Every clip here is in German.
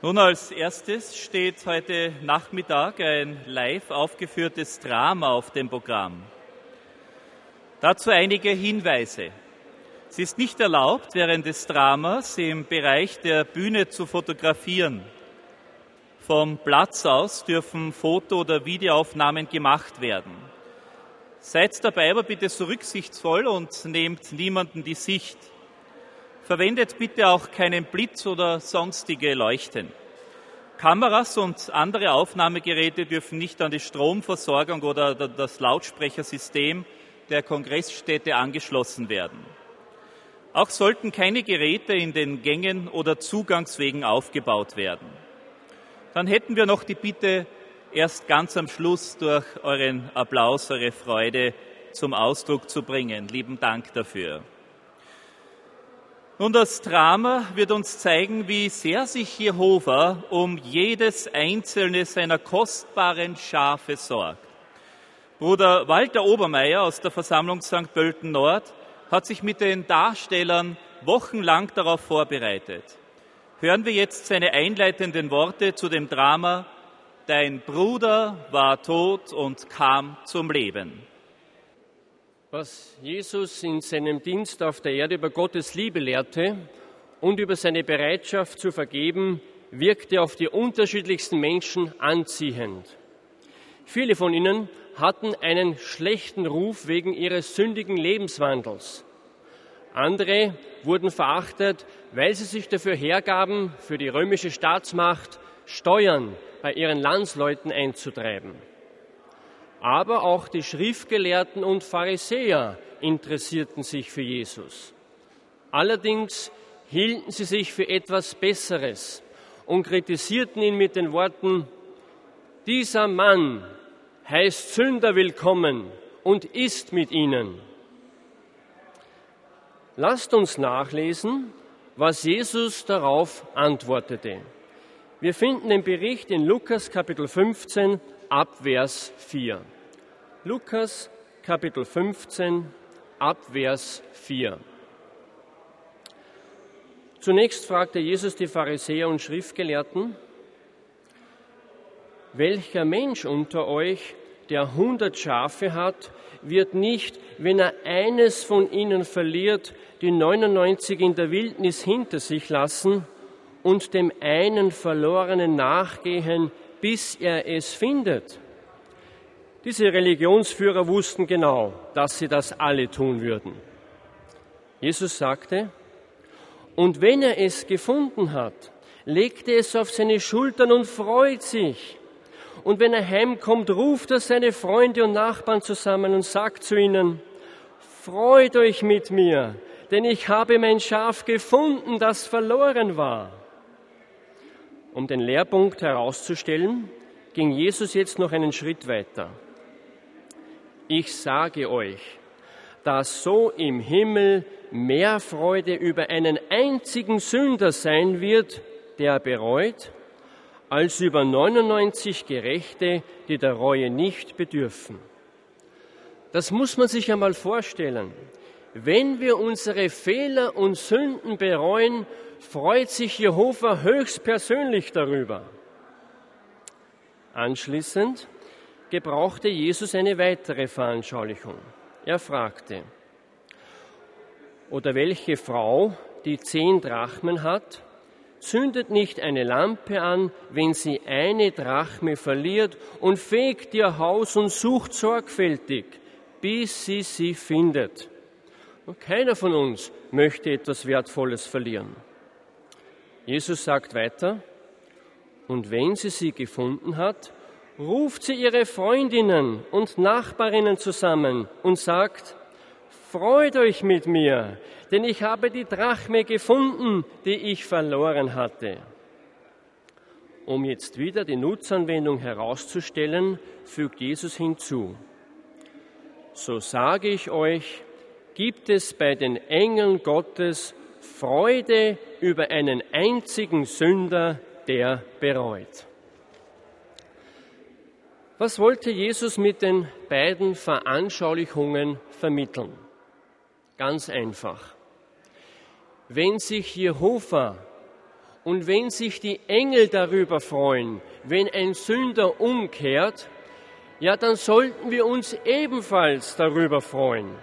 Nun, als erstes steht heute Nachmittag ein live aufgeführtes Drama auf dem Programm. Dazu einige Hinweise. Es ist nicht erlaubt, während des Dramas im Bereich der Bühne zu fotografieren. Vom Platz aus dürfen Foto- oder Videoaufnahmen gemacht werden. Seid dabei aber bitte so rücksichtsvoll und nehmt niemanden die Sicht. Verwendet bitte auch keinen Blitz oder sonstige Leuchten. Kameras und andere Aufnahmegeräte dürfen nicht an die Stromversorgung oder das Lautsprechersystem der Kongressstätte angeschlossen werden. Auch sollten keine Geräte in den Gängen oder Zugangswegen aufgebaut werden. Dann hätten wir noch die Bitte, erst ganz am Schluss durch euren Applaus, eure Freude zum Ausdruck zu bringen. Lieben Dank dafür. Nun, das Drama wird uns zeigen, wie sehr sich Jehova um jedes einzelne seiner kostbaren Schafe sorgt. Bruder Walter Obermeier aus der Versammlung St. Pölten Nord hat sich mit den Darstellern wochenlang darauf vorbereitet. Hören wir jetzt seine einleitenden Worte zu dem Drama »Dein Bruder war tot und kam zum Leben«. Was Jesus in seinem Dienst auf der Erde über Gottes Liebe lehrte und über seine Bereitschaft zu vergeben, wirkte auf die unterschiedlichsten Menschen anziehend. Viele von ihnen hatten einen schlechten Ruf wegen ihres sündigen Lebenswandels. Andere wurden verachtet, weil sie sich dafür hergaben, für die römische Staatsmacht Steuern bei ihren Landsleuten einzutreiben. Aber auch die Schriftgelehrten und Pharisäer interessierten sich für Jesus. Allerdings hielten sie sich für etwas Besseres und kritisierten ihn mit den Worten: Dieser Mann heißt Sünder willkommen und isst mit ihnen. Lasst uns nachlesen, was Jesus darauf antwortete. Wir finden den Bericht in Lukas Kapitel 15 ab Vers 4. Lukas Kapitel 15 ab Vers 4. Zunächst fragte Jesus die Pharisäer und Schriftgelehrten: Welcher Mensch unter euch, der 100 Schafe hat, wird nicht, wenn er eines von ihnen verliert, die 99 in der Wildnis hinter sich lassen und dem einen Verlorenen nachgehen, bis er es findet? Diese Religionsführer wussten genau, dass sie das alle tun würden. Jesus sagte: Und wenn er es gefunden hat, legt er es auf seine Schultern und freut sich. Und wenn er heimkommt, ruft er seine Freunde und Nachbarn zusammen und sagt zu ihnen: Freut euch mit mir, denn ich habe mein Schaf gefunden, das verloren war. Um den Lehrpunkt herauszustellen, ging Jesus jetzt noch einen Schritt weiter. Ich sage euch, dass so im Himmel mehr Freude über einen einzigen Sünder sein wird, der bereut, als über 99 Gerechte, die der Reue nicht bedürfen. Das muss man sich einmal vorstellen. Wenn wir unsere Fehler und Sünden bereuen, freut sich Jehova höchstpersönlich darüber. Anschließend gebrauchte Jesus eine weitere Veranschaulichung. Er fragte: Oder welche Frau, die 10 Drachmen hat, zündet nicht eine Lampe an, wenn sie eine Drachme verliert, und fegt ihr Haus und sucht sorgfältig, bis sie findet? Und keiner von uns möchte etwas Wertvolles verlieren. Jesus sagt weiter: Und wenn sie gefunden hat, ruft sie ihre Freundinnen und Nachbarinnen zusammen und sagt: Freut euch mit mir, denn ich habe die Drachme gefunden, die ich verloren hatte. Um jetzt wieder die Nutzanwendung herauszustellen, fügt Jesus hinzu: So sage ich euch, gibt es bei den Engeln Gottes Freude über einen einzigen Sünder, der bereut. Was wollte Jesus mit den beiden Veranschaulichungen vermitteln? Ganz einfach. Wenn sich Jehova Und wenn sich die Engel darüber freuen, wenn ein Sünder umkehrt, ja, dann sollten wir uns ebenfalls darüber freuen.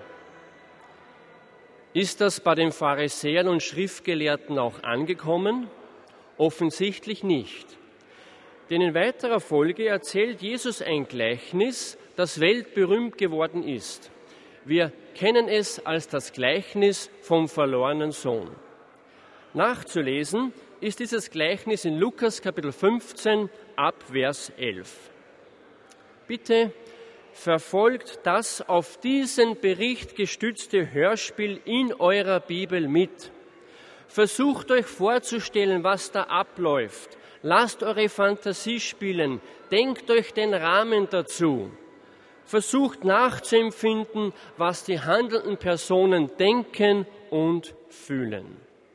Ist das bei den Pharisäern und Schriftgelehrten auch angekommen? Offensichtlich nicht. Denn in weiterer Folge erzählt Jesus ein Gleichnis, das weltberühmt geworden ist. Wir kennen es als das Gleichnis vom verlorenen Sohn. Nachzulesen ist dieses Gleichnis in Lukas Kapitel 15 ab Vers 11. Bitte verfolgt das auf diesen Bericht gestützte Hörspiel in eurer Bibel mit. Versucht euch vorzustellen, was da abläuft. Lasst eure Fantasie spielen. Denkt euch den Rahmen dazu. Versucht nachzuempfinden, was die handelnden Personen denken und fühlen.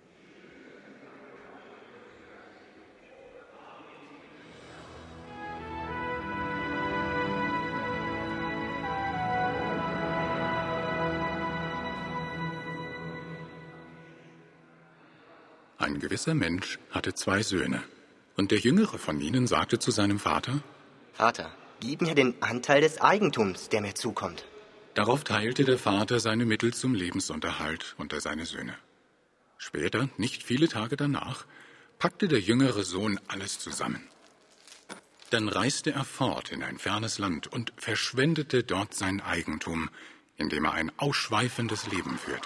Ein gewisser Mensch hatte 2 Söhne, und der jüngere von ihnen sagte zu seinem Vater: Vater, gib mir den Anteil des Eigentums, der mir zukommt. Darauf teilte der Vater seine Mittel zum Lebensunterhalt unter seine Söhne. Später, nicht viele Tage danach, packte der jüngere Sohn alles zusammen. Dann reiste er fort in ein fernes Land und verschwendete dort sein Eigentum, indem er ein ausschweifendes Leben führte.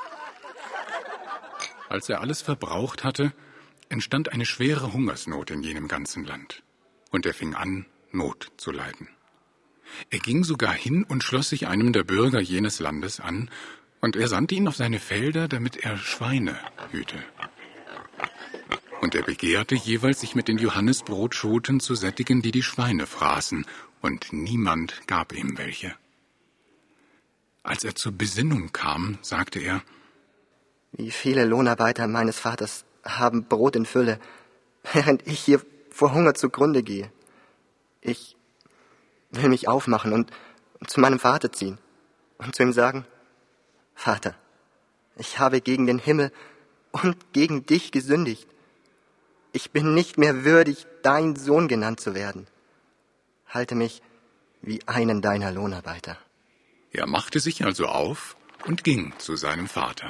Als er alles verbraucht hatte, entstand eine schwere Hungersnot in jenem ganzen Land, und er fing an, Not zu leiden. Er ging sogar hin und schloss sich einem der Bürger jenes Landes an, und er sandte ihn auf seine Felder, damit er Schweine hüte. Und er begehrte jeweils, sich mit den Johannesbrotschoten zu sättigen, die die Schweine fraßen, und niemand gab ihm welche. Als er zur Besinnung kam, sagte er: Wie viele Lohnarbeiter meines Vaters haben Brot in Fülle, während ich hier vor Hunger zugrunde gehe. Ich will mich aufmachen und zu meinem Vater ziehen und zu ihm sagen: Vater, ich habe gegen den Himmel und gegen dich gesündigt. Ich bin nicht mehr würdig, dein Sohn genannt zu werden. Halte mich wie einen deiner Lohnarbeiter. Er machte sich also auf und ging zu seinem Vater.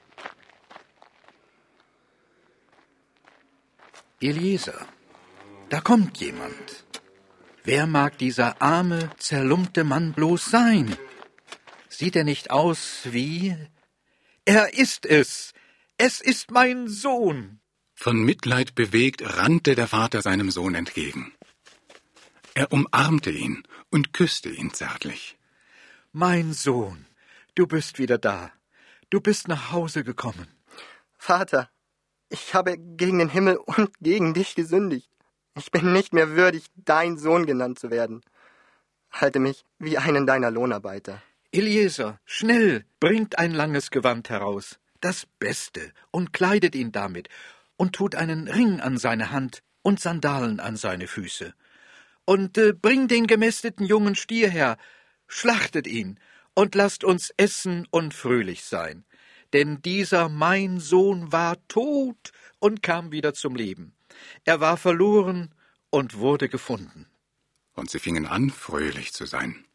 Eliezer, da kommt jemand. Wer mag dieser arme, zerlumpte Mann bloß sein? Sieht er nicht aus wie... Er ist es! Es ist mein Sohn! Von Mitleid bewegt, rannte der Vater seinem Sohn entgegen. Er umarmte ihn und küsste ihn zärtlich. Mein Sohn, du bist wieder da. Du bist nach Hause gekommen. Vater, ich habe gegen den Himmel und gegen dich gesündigt. Ich bin nicht mehr würdig, dein Sohn genannt zu werden. Halte mich wie einen deiner Lohnarbeiter. Eliezer, schnell, bringt ein langes Gewand heraus, das Beste, und kleidet ihn damit, und tut einen Ring an seine Hand und Sandalen an seine Füße. Und bringt den gemästeten jungen Stier her, schlachtet ihn, und lasst uns essen und fröhlich sein. Denn dieser mein Sohn war tot und kam wieder zum Leben. Er war verloren und wurde gefunden. Und sie fingen an, fröhlich zu sein.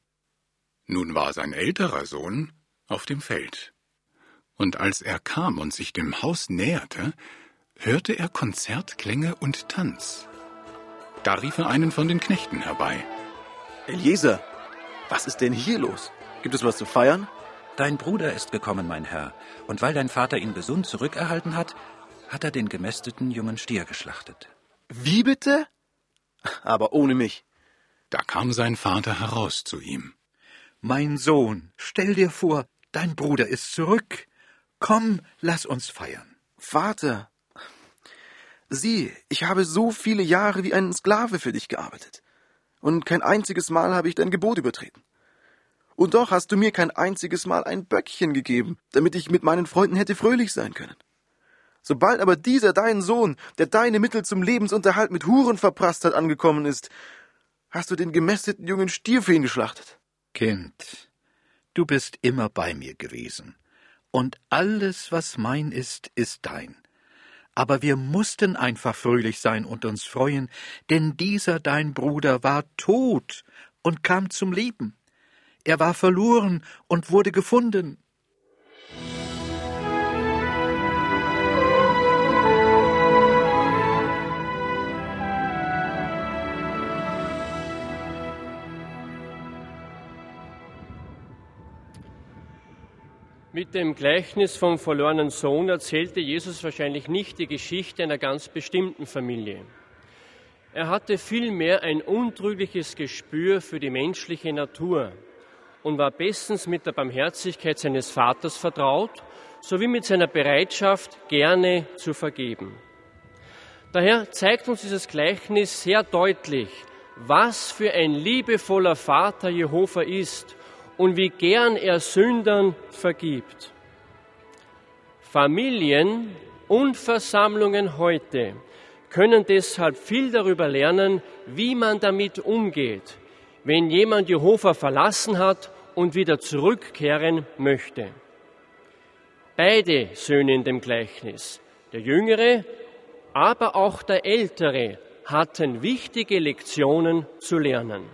Nun war sein älterer Sohn auf dem Feld. Und als er kam und sich dem Haus näherte, hörte er Konzertklänge und Tanz. Da rief er einen von den Knechten herbei. Eliezer, was ist denn hier los? Gibt es was zu feiern? Dein Bruder ist gekommen, mein Herr, und weil dein Vater ihn gesund zurückerhalten hat, hat er den gemästeten jungen Stier geschlachtet. Wie bitte? Aber ohne mich. Da kam sein Vater heraus zu ihm. Mein Sohn, stell dir vor, dein Bruder ist zurück. Komm, lass uns feiern. Vater, sieh, ich habe so viele Jahre wie ein Sklave für dich gearbeitet. Und kein einziges Mal habe ich dein Gebot übertreten. Und doch hast du mir kein einziges Mal ein Böckchen gegeben, damit ich mit meinen Freunden hätte fröhlich sein können. Sobald aber dieser dein Sohn, der deine Mittel zum Lebensunterhalt mit Huren verprasst hat, angekommen ist, hast du den gemästeten jungen Stier für ihn geschlachtet. Kind, du bist immer bei mir gewesen, und alles, was mein ist, ist dein. Aber wir mussten einfach fröhlich sein und uns freuen, denn dieser dein Bruder war tot und kam zum Leben. Er war verloren und wurde gefunden. Mit dem Gleichnis vom verlorenen Sohn erzählte Jesus wahrscheinlich nicht die Geschichte einer ganz bestimmten Familie. Er hatte vielmehr ein untrügliches Gespür für die menschliche Natur und war bestens mit der Barmherzigkeit seines Vaters vertraut, sowie mit seiner Bereitschaft, gerne zu vergeben. Daher zeigt uns dieses Gleichnis sehr deutlich, was für ein liebevoller Vater Jehova ist und wie gern er Sündern vergibt. Familien und Versammlungen heute können deshalb viel darüber lernen, wie man damit umgeht, wenn jemand Jehova verlassen hat und wieder zurückkehren möchte. Beide Söhne in dem Gleichnis, der Jüngere, aber auch der Ältere, hatten wichtige Lektionen zu lernen.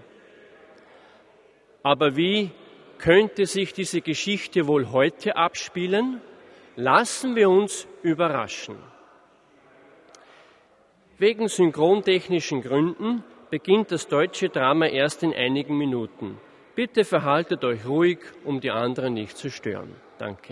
Aber wie könnte sich diese Geschichte wohl heute abspielen? Lassen wir uns überraschen. Wegen synchrontechnischen Gründen beginnt das deutsche Drama erst in einigen Minuten. Bitte verhaltet euch ruhig, um die anderen nicht zu stören. Danke.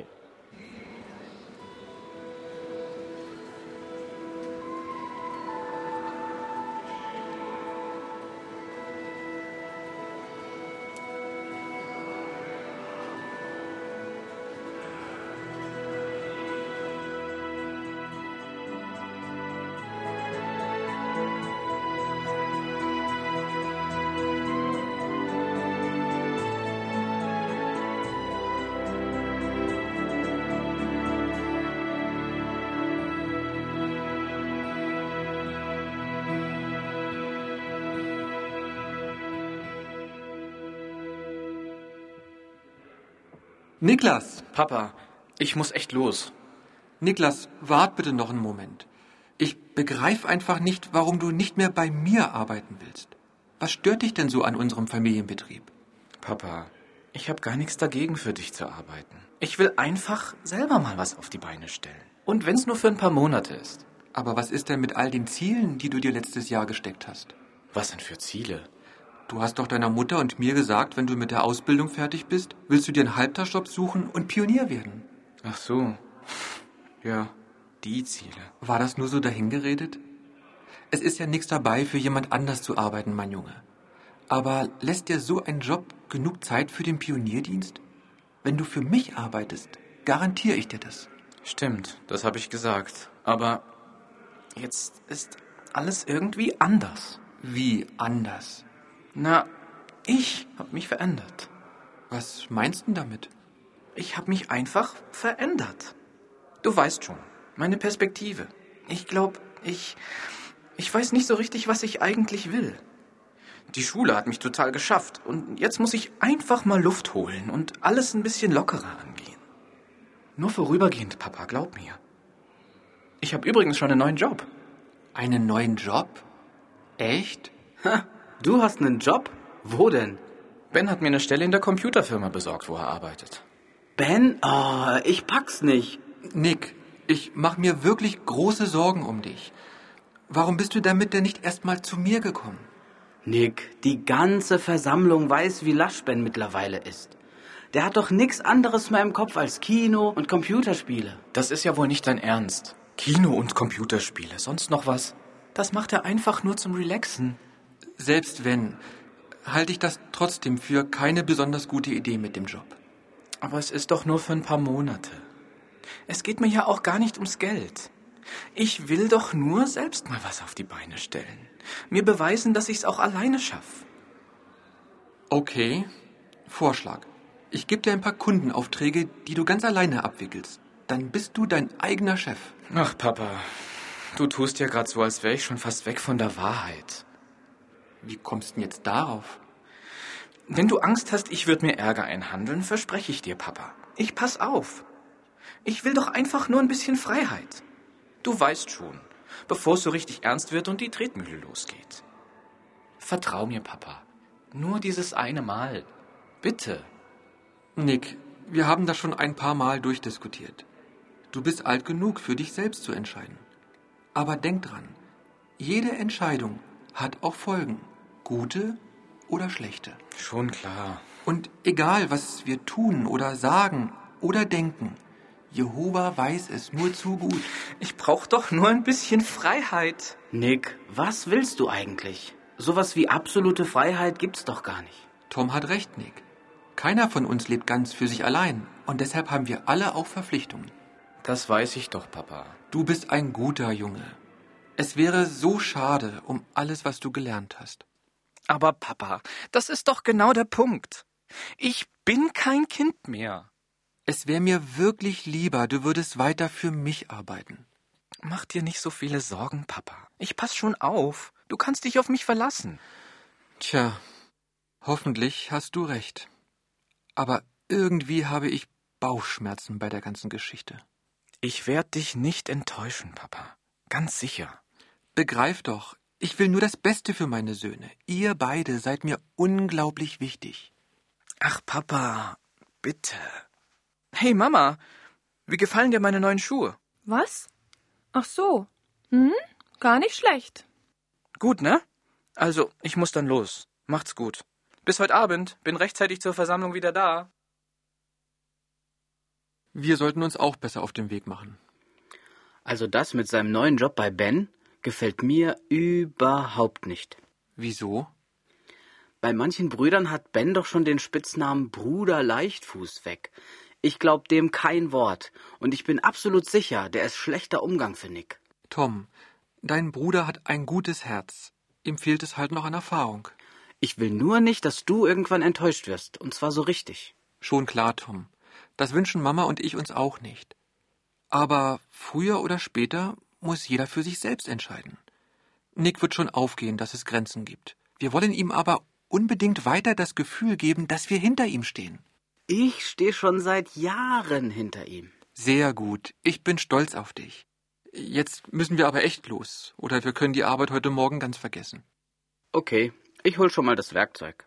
Niklas! Papa, ich muss echt los. Niklas, wart bitte noch einen Moment. Ich begreife einfach nicht, warum du nicht mehr bei mir arbeiten willst. Was stört dich denn so an unserem Familienbetrieb? Papa, ich habe gar nichts dagegen, für dich zu arbeiten. Ich will einfach selber mal was auf die Beine stellen. Und wenn es nur für ein paar Monate ist. Aber was ist denn mit all den Zielen, die du dir letztes Jahr gesteckt hast? Was denn für Ziele? Du hast doch deiner Mutter und mir gesagt, wenn du mit der Ausbildung fertig bist, willst du dir einen Halbtagsjob suchen und Pionier werden. Ach so. Ja, die Ziele. War das nur so dahingeredet? Es ist ja nichts dabei, für jemand anders zu arbeiten, mein Junge. Aber lässt dir so ein Job genug Zeit für den Pionierdienst? Wenn du für mich arbeitest, garantiere ich dir das. Stimmt, das habe ich gesagt. Aber jetzt ist alles irgendwie anders. Wie anders? Na, ich habe mich verändert. Was meinst du damit? Ich habe mich einfach verändert. Du weißt schon, meine Perspektive. Ich glaube, ich weiß nicht so richtig, was ich eigentlich will. Die Schule hat mich total geschafft und jetzt muss ich einfach mal Luft holen und alles ein bisschen lockerer angehen. Nur vorübergehend, Papa, glaub mir. Ich habe übrigens schon einen neuen Job. Einen neuen Job? Echt? Ha, du hast einen Job? Wo denn? Ben hat mir eine Stelle in der Computerfirma besorgt, wo er arbeitet. Ben? Oh, ich pack's nicht. Nick, ich mache mir wirklich große Sorgen um dich. Warum bist du damit denn nicht erst mal zu mir gekommen? Nick, die ganze Versammlung weiß, wie lasch Ben mittlerweile ist. Der hat doch nichts anderes mehr im Kopf als Kino und Computerspiele. Das ist ja wohl nicht dein Ernst. Kino und Computerspiele, sonst noch was? Das macht er einfach nur zum Relaxen. Selbst wenn, halte ich das trotzdem für keine besonders gute Idee mit dem Job. Aber es ist doch nur für ein paar Monate. Es geht mir ja auch gar nicht ums Geld. Ich will doch nur selbst mal was auf die Beine stellen. Mir beweisen, dass ich es auch alleine schaffe. Okay, Vorschlag. Ich gebe dir ein paar Kundenaufträge, die du ganz alleine abwickelst. Dann bist du dein eigener Chef. Ach, Papa, du tust ja gerade so, als wäre ich schon fast weg von der Wahrheit. Wie kommst du denn jetzt darauf? Wenn du Angst hast, ich würde mir Ärger einhandeln, verspreche ich dir, Papa. Ich pass auf. Ich will doch einfach nur ein bisschen Freiheit. Du weißt schon, bevor es so richtig ernst wird und die Tretmühle losgeht. Vertrau mir, Papa. Nur dieses eine Mal. Bitte. Nick, wir haben das schon ein paar Mal durchdiskutiert. Du bist alt genug, für dich selbst zu entscheiden. Aber denk dran, jede Entscheidung hat auch Folgen. Gute oder schlechte. Schon klar. Und egal, was wir tun oder sagen oder denken, Jehova weiß es nur zu gut. Ich brauch doch nur ein bisschen Freiheit. Nick, was willst du eigentlich? Sowas wie absolute Freiheit gibt's doch gar nicht. Tom hat recht, Nick. Keiner von uns lebt ganz für sich allein und deshalb haben wir alle auch Verpflichtungen. Das weiß ich doch, Papa. Du bist ein guter Junge. Es wäre so schade um alles, was du gelernt hast. Aber Papa, das ist doch genau der Punkt. Ich bin kein Kind mehr. Es wäre mir wirklich lieber, du würdest weiter für mich arbeiten. Mach dir nicht so viele Sorgen, Papa. Ich pass schon auf. Du kannst dich auf mich verlassen. Tja, hoffentlich hast du recht. Aber irgendwie habe ich Bauchschmerzen bei der ganzen Geschichte. Ich werde dich nicht enttäuschen, Papa. Ganz sicher. Begreif doch, ich will nur das Beste für meine Söhne. Ihr beide seid mir unglaublich wichtig. Ach, Papa, bitte. Hey, Mama, wie gefallen dir meine neuen Schuhe? Was? Ach so. Gar nicht schlecht. Gut, ne? Also, ich muss dann los. Macht's gut. Bis heute Abend. Bin rechtzeitig zur Versammlung wieder da. Wir sollten uns auch besser auf den Weg machen. Also das mit seinem neuen Job bei Ben gefällt mir überhaupt nicht. Wieso? Bei manchen Brüdern hat Ben doch schon den Spitznamen Bruder Leichtfuß weg. Ich glaub dem kein Wort. Und ich bin absolut sicher, der ist schlechter Umgang für Nick. Tom, dein Bruder hat ein gutes Herz. Ihm fehlt es halt noch an Erfahrung. Ich will nur nicht, dass du irgendwann enttäuscht wirst. Und zwar so richtig. Schon klar, Tom. Das wünschen Mama und ich uns auch nicht. Aber früher oder später muss jeder für sich selbst entscheiden. Nick wird schon aufgehen, dass es Grenzen gibt. Wir wollen ihm aber unbedingt weiter das Gefühl geben, dass wir hinter ihm stehen. Ich stehe schon seit Jahren hinter ihm. Sehr gut. Ich bin stolz auf dich. Jetzt müssen wir aber echt los. Oder wir können die Arbeit heute Morgen ganz vergessen. Okay, ich hol schon mal das Werkzeug.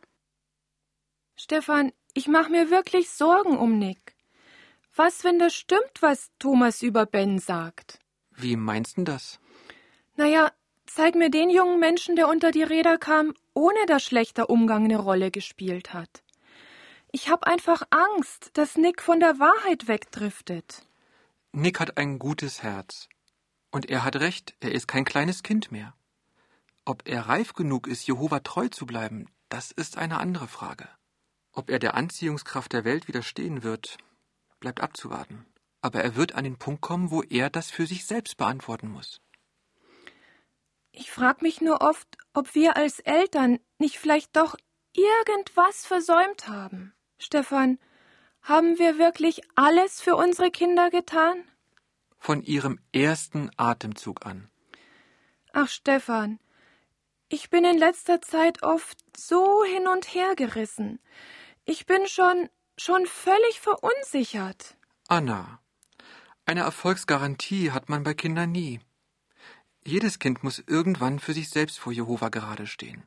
Stefan, ich mache mir wirklich Sorgen um Nick. Was, wenn das stimmt, was Thomas über Ben sagt? Wie meinst du das? Naja, zeig mir den jungen Menschen, der unter die Räder kam, ohne dass schlechter Umgang eine Rolle gespielt hat. Ich habe einfach Angst, dass Nick von der Wahrheit wegdriftet. Nick hat ein gutes Herz. Und er hat recht, er ist kein kleines Kind mehr. Ob er reif genug ist, Jehova treu zu bleiben, das ist eine andere Frage. Ob er der Anziehungskraft der Welt widerstehen wird, bleibt abzuwarten. Aber er wird an den Punkt kommen, wo er das für sich selbst beantworten muss. Ich frage mich nur oft, ob wir als Eltern nicht vielleicht doch irgendwas versäumt haben. Stefan, haben wir wirklich alles für unsere Kinder getan? Von ihrem ersten Atemzug an. Ach, Stefan, ich bin in letzter Zeit oft so hin und her gerissen. Ich bin schon völlig verunsichert. Anna, eine Erfolgsgarantie hat man bei Kindern nie. Jedes Kind muss irgendwann für sich selbst vor Jehova gerade stehen.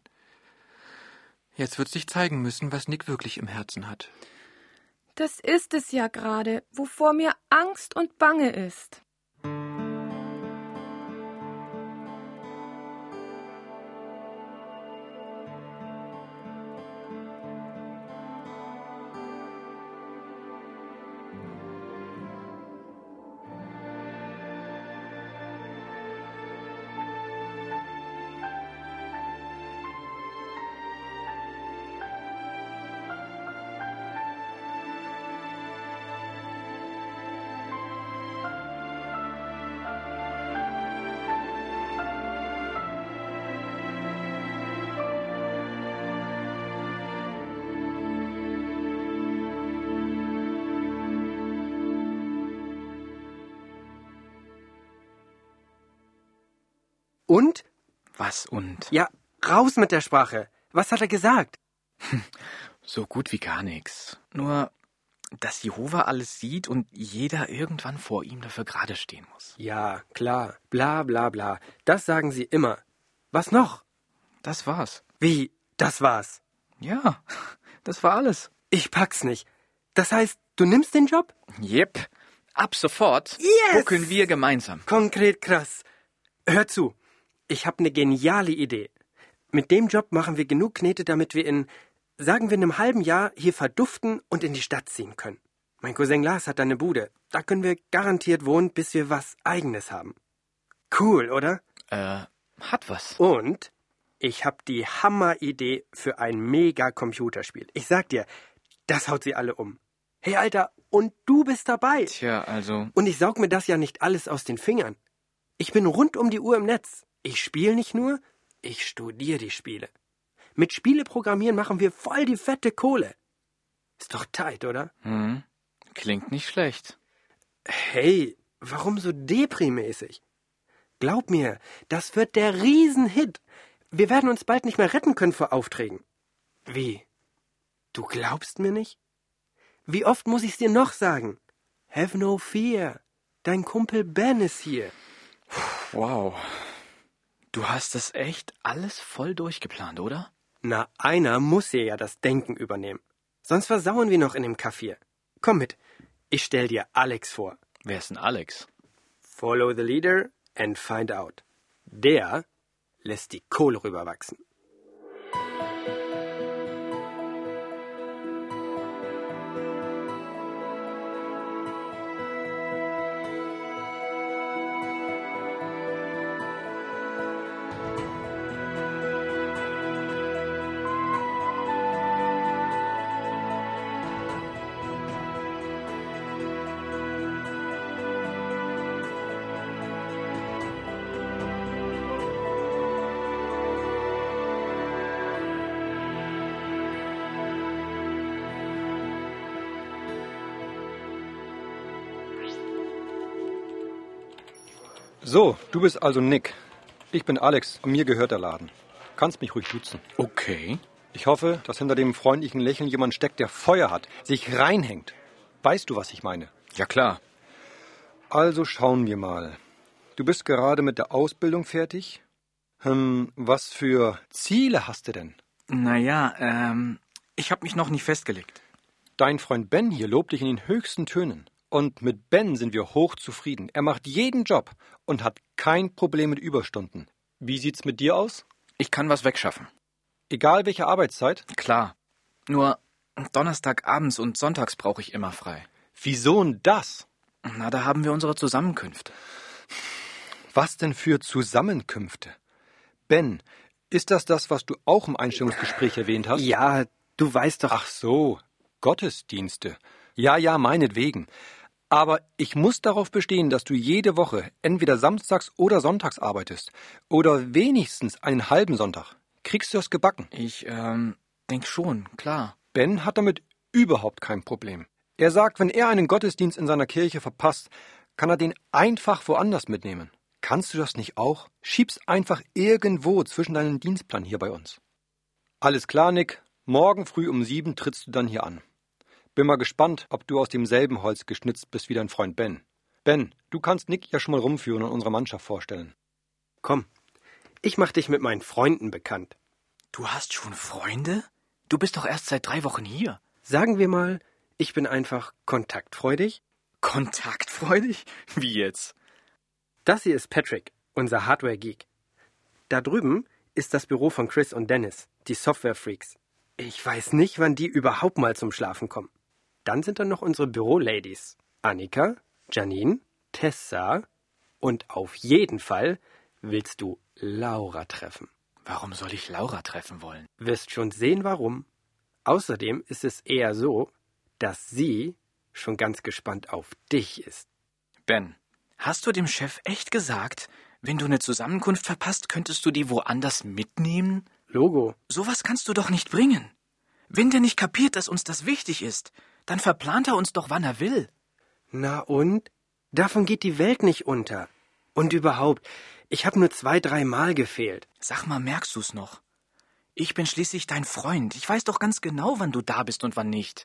Jetzt wird sich zeigen müssen, was Nick wirklich im Herzen hat. Das ist es ja gerade, wovor mir Angst und Bange ist. Und? Was und? Ja, raus mit der Sprache. Was hat er gesagt? So gut wie gar nichts. Nur, dass Jehova alles sieht und jeder irgendwann vor ihm dafür gerade stehen muss. Ja, klar. Bla bla bla. Das sagen sie immer. Was noch? Das war's. Wie? Das war's? Ja, das war alles. Ich pack's nicht. Das heißt, du nimmst den Job? Jep. Ab sofort buckeln wir gemeinsam. Konkret krass. Hör zu. Ich habe eine geniale Idee. Mit dem Job machen wir genug Knete, damit wir in, sagen wir, einem halben Jahr hier verduften und in die Stadt ziehen können. Mein Cousin Lars hat da eine Bude. Da können wir garantiert wohnen, bis wir was Eigenes haben. Cool, oder? Hat was. Und ich habe die Hammeridee für ein Mega-Computerspiel. Ich sag dir, das haut sie alle um. Hey, Alter, und du bist dabei. Tja, also... Und ich saug mir das ja nicht alles aus den Fingern. Ich bin rund um die Uhr im Netz. Ich spiele nicht nur, ich studiere die Spiele. Mit Spieleprogrammieren machen wir voll die fette Kohle. Ist doch tight, oder? Klingt nicht schlecht. Hey, warum so deprimäßig? Glaub mir, das wird der Riesenhit. Wir werden uns bald nicht mehr retten können vor Aufträgen. Wie? Du glaubst mir nicht? Wie oft muss ich's dir noch sagen? Have no fear. Dein Kumpel Ben ist hier. Wow. Du hast das echt alles voll durchgeplant, oder? Na, einer muss hier ja das Denken übernehmen. Sonst versauen wir noch in dem Kaffee. Komm mit. Ich stell dir Alex vor. Wer ist denn Alex? Follow the leader and find out. Der lässt die Kohle rüberwachsen. So, du bist also Nick. Ich bin Alex und mir gehört der Laden. Kannst mich ruhig duzen. Okay. Ich hoffe, dass hinter dem freundlichen Lächeln jemand steckt, der Feuer hat, sich reinhängt. Weißt du, was ich meine? Ja, klar. Also schauen wir mal. Du bist gerade mit der Ausbildung fertig. Was für Ziele hast du denn? Naja, ich habe mich noch nicht festgelegt. Dein Freund Ben hier lobt dich in den höchsten Tönen. Und mit Ben sind wir hochzufrieden. Er macht jeden Job und hat kein Problem mit Überstunden. Wie sieht's mit dir aus? Ich kann was wegschaffen. Egal welche Arbeitszeit? Klar. Nur Donnerstagabends und sonntags brauche ich immer frei. Wieso denn das? Na, da haben wir unsere Zusammenkünfte. Was denn für Zusammenkünfte? Ben, ist das, was du auch im Einstellungsgespräch erwähnt hast? Ja, du weißt doch... Ach so, Gottesdienste. Ja, meinetwegen. Aber ich muss darauf bestehen, dass du jede Woche entweder samstags oder sonntags arbeitest. Oder wenigstens einen halben Sonntag. Kriegst du das gebacken? Ich, denk schon, klar. Ben hat damit überhaupt kein Problem. Er sagt, wenn er einen Gottesdienst in seiner Kirche verpasst, kann er den einfach woanders mitnehmen. Kannst du das nicht auch? Schieb's einfach irgendwo zwischen deinen Dienstplan hier bei uns. Alles klar, Nick. Morgen früh um 7 trittst du dann hier an. Bin mal gespannt, ob du aus demselben Holz geschnitzt bist wie dein Freund Ben. Ben, du kannst Nick ja schon mal rumführen und unsere Mannschaft vorstellen. Komm, ich mach dich mit meinen Freunden bekannt. Du hast schon Freunde? Du bist doch erst seit 3 Wochen hier. Sagen wir mal, ich bin einfach kontaktfreudig. Kontaktfreudig? Wie jetzt? Das hier ist Patrick, unser Hardware-Geek. Da drüben ist das Büro von Chris und Dennis, die Software-Freaks. Ich weiß nicht, wann die überhaupt mal zum Schlafen kommen. Dann sind da noch unsere Büro-Ladies. Annika, Janine, Tessa und auf jeden Fall willst du Laura treffen. Warum soll ich Laura treffen wollen? Wirst schon sehen, warum. Außerdem ist es eher so, dass sie schon ganz gespannt auf dich ist. Ben, hast du dem Chef echt gesagt, wenn du eine Zusammenkunft verpasst, könntest du die woanders mitnehmen? Logo. Sowas kannst du doch nicht bringen. Wenn der nicht kapiert, dass uns das wichtig ist, dann verplant er uns doch, wann er will. Na und? Davon geht die Welt nicht unter. Und überhaupt, ich habe nur 2-3 Mal gefehlt. Sag mal, merkst du's noch? Ich bin schließlich dein Freund. Ich weiß doch ganz genau, wann du da bist und wann nicht.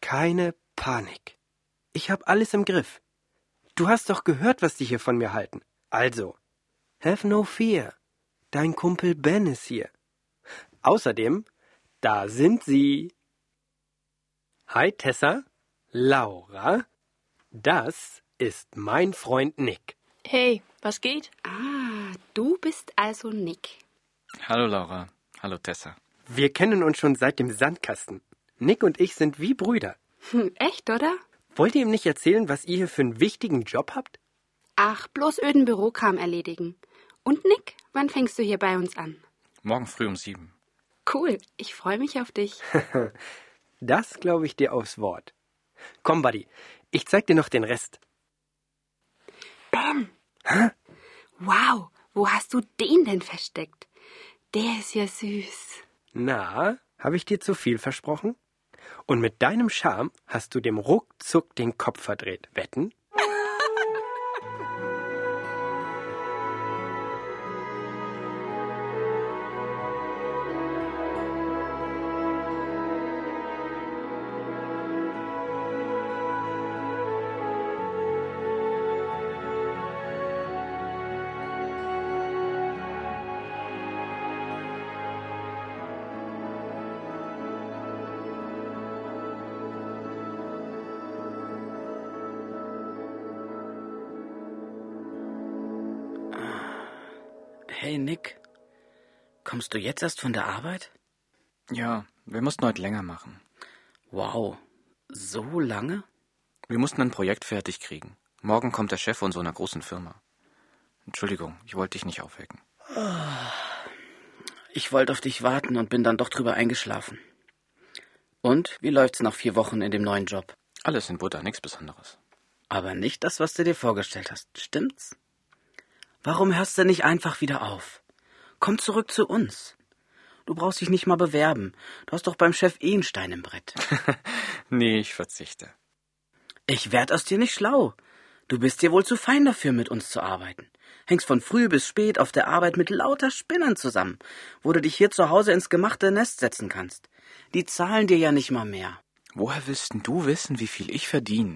Keine Panik. Ich habe alles im Griff. Du hast doch gehört, was die hier von mir halten. Also, have no fear. Dein Kumpel Ben ist hier. Außerdem, da sind sie. Hi Tessa, Laura, das ist mein Freund Nick. Hey, was geht? Ah, du bist also Nick. Hallo Laura, hallo Tessa. Wir kennen uns schon seit dem Sandkasten. Nick und ich sind wie Brüder. Echt, oder? Wollt ihr ihm nicht erzählen, was ihr hier für einen wichtigen Job habt? Ach, bloß öden Bürokram erledigen. Und Nick, wann fängst du hier bei uns an? Morgen früh um 7. Cool, ich freue mich auf dich. Das glaube ich dir aufs Wort. Komm, Buddy, ich zeig dir noch den Rest. Ben! Hä? Wow, wo hast du den denn versteckt? Der ist ja süß. Na, habe ich dir zu viel versprochen? Und mit deinem Charme hast du dem ruckzuck den Kopf verdreht. Wetten? Hey Nick, kommst du jetzt erst von der Arbeit? Ja, wir mussten heute länger machen. Wow, so lange? Wir mussten ein Projekt fertig kriegen. Morgen kommt der Chef von so einer großen Firma. Entschuldigung, ich wollte dich nicht aufwecken. Ich wollte auf dich warten und bin dann doch drüber eingeschlafen. Und, wie läuft's nach 4 Wochen in dem neuen Job? Alles in Butter, nichts Besonderes. Aber nicht das, was du dir vorgestellt hast, stimmt's? Warum hörst du nicht einfach wieder auf? Komm zurück zu uns. Du brauchst dich nicht mal bewerben. Du hast doch beim Chef einen Stein im Brett. Nee, ich verzichte. Ich werd aus dir nicht schlau. Du bist dir wohl zu fein dafür, mit uns zu arbeiten. Hängst von früh bis spät auf der Arbeit mit lauter Spinnern zusammen, wo du dich hier zu Hause ins gemachte Nest setzen kannst. Die zahlen dir ja nicht mal mehr. Woher willst denn du wissen, wie viel ich verdiene?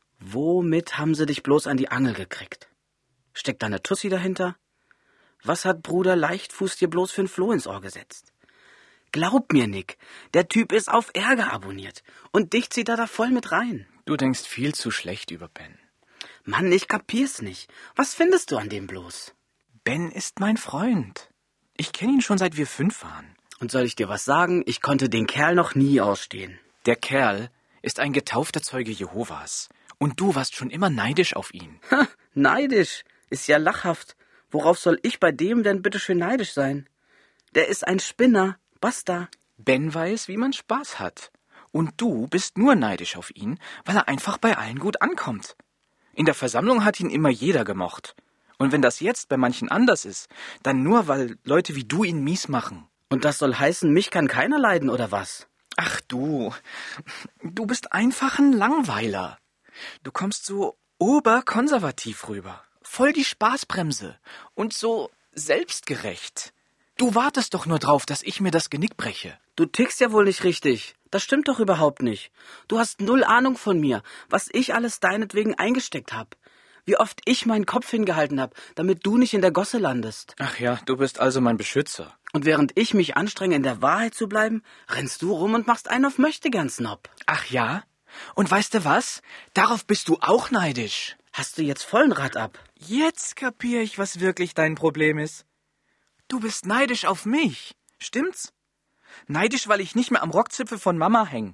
Womit haben sie dich bloß an die Angel gekriegt? Steckt da eine Tussi dahinter? Was hat Bruder Leichtfuß dir bloß für ein Floh ins Ohr gesetzt? Glaub mir, Nick, der Typ ist auf Ärger abonniert. Und dich zieht er da voll mit rein. Du denkst viel zu schlecht über Ben. Mann, ich kapier's nicht. Was findest du an dem bloß? Ben ist mein Freund. Ich kenne ihn schon seit wir 5 waren. Und soll ich dir was sagen? Ich konnte den Kerl noch nie ausstehen. Der Kerl ist ein getaufter Zeuge Jehovas. Und du warst schon immer neidisch auf ihn. Ha, neidisch? Ist ja lachhaft. Worauf soll ich bei dem denn bitteschön neidisch sein? Der ist ein Spinner. Basta. Ben weiß, wie man Spaß hat. Und du bist nur neidisch auf ihn, weil er einfach bei allen gut ankommt. In der Versammlung hat ihn immer jeder gemocht. Und wenn das jetzt bei manchen anders ist, dann nur, weil Leute wie du ihn mies machen. Und das soll heißen, mich kann keiner leiden, oder was? Ach du bist einfach ein Langweiler. Du kommst so oberkonservativ rüber. Voll die Spaßbremse und so selbstgerecht. Du wartest doch nur drauf, dass ich mir das Genick breche. Du tickst ja wohl nicht richtig. Das stimmt doch überhaupt nicht. Du hast 0 Ahnung von mir, was ich alles deinetwegen eingesteckt hab. Wie oft ich meinen Kopf hingehalten hab, damit du nicht in der Gosse landest. Ach ja, du bist also mein Beschützer. Und während ich mich anstrenge, in der Wahrheit zu bleiben, rennst du rum und machst einen auf Möchtegern-Snob. Ach ja? Und weißt du was? Darauf bist du auch neidisch. Hast du jetzt vollen Rad ab? Jetzt kapier ich, was wirklich dein Problem ist. Du bist neidisch auf mich, stimmt's? Neidisch, weil ich nicht mehr am Rockzipfel von Mama häng.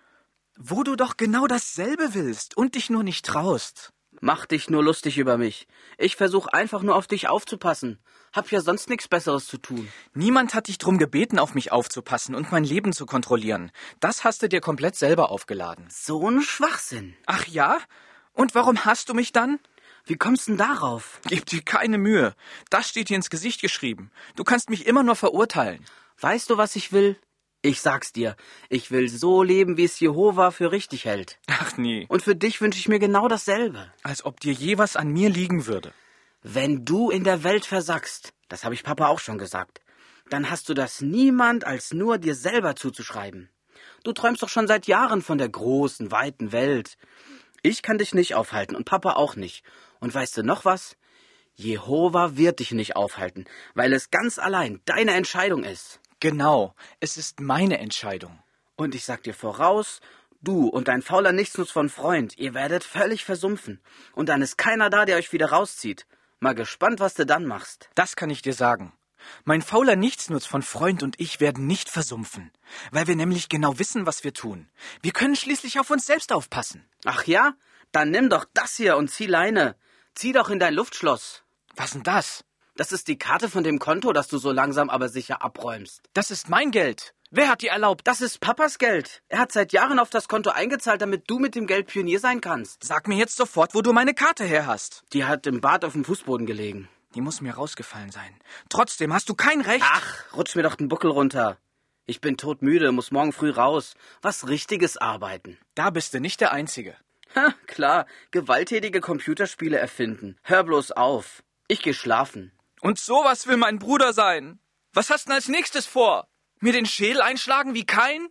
Wo du doch genau dasselbe willst und dich nur nicht traust. Mach dich nur lustig über mich. Ich versuch einfach nur auf dich aufzupassen. Hab ja sonst nichts Besseres zu tun. Niemand hat dich drum gebeten, auf mich aufzupassen und mein Leben zu kontrollieren. Das hast du dir komplett selber aufgeladen. So ein Schwachsinn. Ach ja? Und warum hasst du mich dann? Wie kommst du denn darauf? Gib dir keine Mühe. Das steht dir ins Gesicht geschrieben. Du kannst mich immer nur verurteilen. Weißt du, was ich will? Ich sag's dir. Ich will so leben, wie es Jehova für richtig hält. Ach nee. Und für dich wünsche ich mir genau dasselbe. Als ob dir je was an mir liegen würde. Wenn du in der Welt versackst, das habe ich Papa auch schon gesagt, dann hast du das niemand als nur dir selber zuzuschreiben. Du träumst doch schon seit Jahren von der großen, weiten Welt. Ich kann dich nicht aufhalten und Papa auch nicht. Und weißt du noch was? Jehova wird dich nicht aufhalten, weil es ganz allein deine Entscheidung ist. Genau, es ist meine Entscheidung. Und ich sag dir voraus, du und dein fauler Nichtsnutz von Freund, ihr werdet völlig versumpfen. Und dann ist keiner da, der euch wieder rauszieht. Mal gespannt, was du dann machst. Das kann ich dir sagen. Mein fauler Nichtsnutz von Freund und ich werden nicht versumpfen, weil wir nämlich genau wissen, was wir tun. Wir können schließlich auf uns selbst aufpassen. Ach ja? Dann nimm doch das hier und zieh Leine. Zieh doch in dein Luftschloss. Was denn das? Das ist die Karte von dem Konto, das du so langsam aber sicher abräumst. Das ist mein Geld. Wer hat dir erlaubt? Das ist Papas Geld. Er hat seit Jahren auf das Konto eingezahlt, damit du mit dem Geld Pionier sein kannst. Sag mir jetzt sofort, wo du meine Karte her hast. Die hat im Bad auf dem Fußboden gelegen. Die muss mir rausgefallen sein. Trotzdem hast du kein Recht. Ach, rutsch mir doch den Buckel runter. Ich bin todmüde, muss morgen früh raus. Was Richtiges arbeiten. Da bist du nicht der Einzige. Ha, klar, gewalttätige Computerspiele erfinden. Hör bloß auf. Ich geh schlafen. Und sowas will mein Bruder sein. Was hast du denn als nächstes vor? Mir den Schädel einschlagen wie Kain?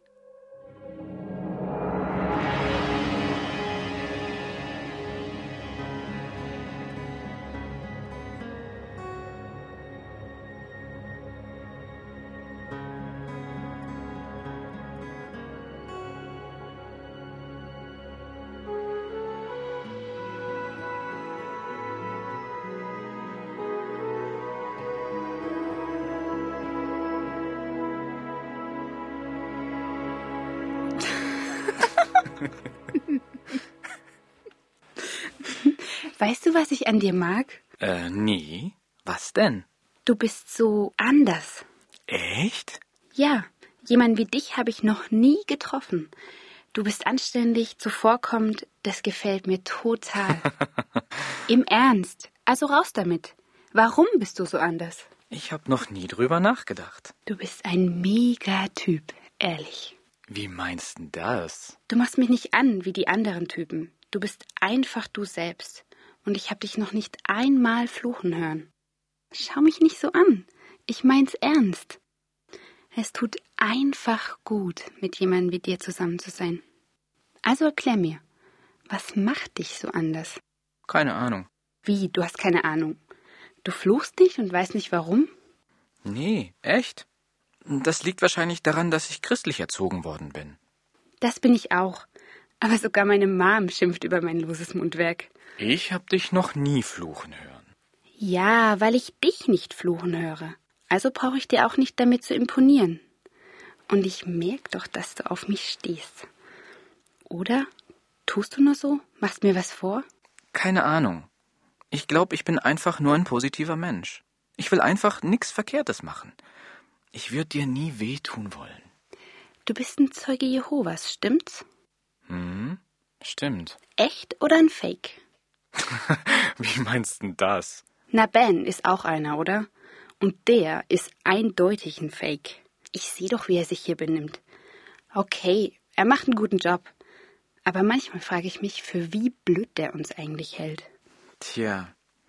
Weißt du, was ich an dir mag? Nie. Was denn? Du bist so anders. Echt? Ja, jemand wie dich habe ich noch nie getroffen. Du bist anständig, zuvorkommend, das gefällt mir total. Im Ernst, also raus damit. Warum bist du so anders? Ich habe noch nie drüber nachgedacht. Du bist ein Megatyp, ehrlich. Wie meinst du das? Du machst mich nicht an wie die anderen Typen. Du bist einfach du selbst. Und ich habe dich noch nicht einmal fluchen hören. Schau mich nicht so an. Ich mein's ernst. Es tut einfach gut, mit jemandem wie dir zusammen zu sein. Also erklär mir, was macht dich so anders? Keine Ahnung. Wie, du hast keine Ahnung? Du fluchst nicht und weißt nicht warum? Nee, echt? Das liegt wahrscheinlich daran, dass ich christlich erzogen worden bin. Das bin ich auch. Aber sogar meine Mom schimpft über mein loses Mundwerk. Ich hab dich noch nie fluchen hören. Ja, weil ich dich nicht fluchen höre. Also brauche ich dir auch nicht damit zu imponieren. Und ich merke doch, dass du auf mich stehst. Oder? Tust du nur so? Machst mir was vor? Keine Ahnung. Ich glaube, ich bin einfach nur ein positiver Mensch. Ich will einfach nichts Verkehrtes machen. Ich würde dir nie wehtun wollen. Du bist ein Zeuge Jehovas, stimmt's? Stimmt. Echt oder ein Fake? Wie meinst du das? Na, Ben ist auch einer, oder? Und der ist eindeutig ein Fake. Ich sehe doch, wie er sich hier benimmt. Okay, er macht einen guten Job. Aber manchmal frage ich mich, für wie blöd der uns eigentlich hält. Tja,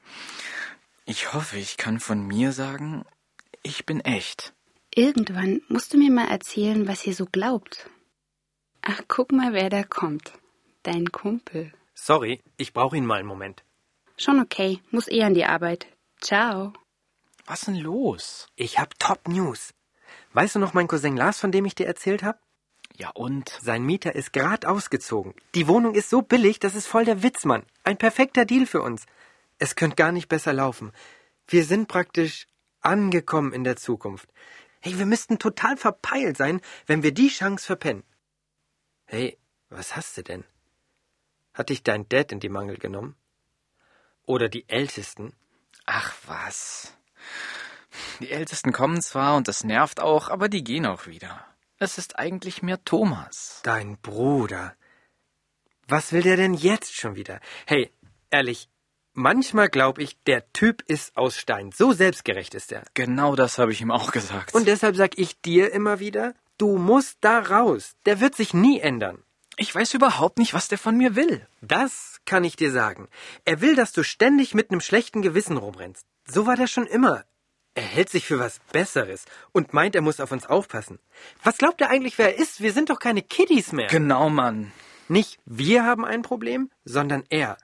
ich hoffe, ich kann von mir sagen, ich bin echt. Irgendwann musst du mir mal erzählen, was ihr so glaubt. Ach, guck mal, wer da kommt. Dein Kumpel. Sorry, ich brauche ihn mal einen Moment. Schon okay, muss an die Arbeit. Ciao. Was denn los? Ich hab Top News. Weißt du noch meinen Cousin Lars, von dem ich dir erzählt habe? Ja und? Sein Mieter ist gerade ausgezogen. Die Wohnung ist so billig, das ist voll der Witz, Mann. Ein perfekter Deal für uns. Es könnte gar nicht besser laufen. Wir sind praktisch angekommen in der Zukunft. Hey, wir müssten total verpeilt sein, wenn wir die Chance verpennen. Hey, was hast du denn? Hat dich dein Dad in die Mangel genommen? Oder die Ältesten? Ach was. Die Ältesten kommen zwar und das nervt auch, aber die gehen auch wieder. Es ist eigentlich mehr Thomas. Dein Bruder. Was will der denn jetzt schon wieder? Hey, ehrlich, manchmal glaube ich, der Typ ist aus Stein. So selbstgerecht ist er. Genau das habe ich ihm auch gesagt. Und deshalb sag ich dir immer wieder, du musst da raus. Der wird sich nie ändern. Ich weiß überhaupt nicht, was der von mir will. Das kann ich dir sagen. Er will, dass du ständig mit einem schlechten Gewissen rumrennst. So war der schon immer. Er hält sich für was Besseres und meint, er muss auf uns aufpassen. Was glaubt er eigentlich, wer er ist? Wir sind doch keine Kiddies mehr. Genau, Mann. Nicht wir haben ein Problem, sondern er.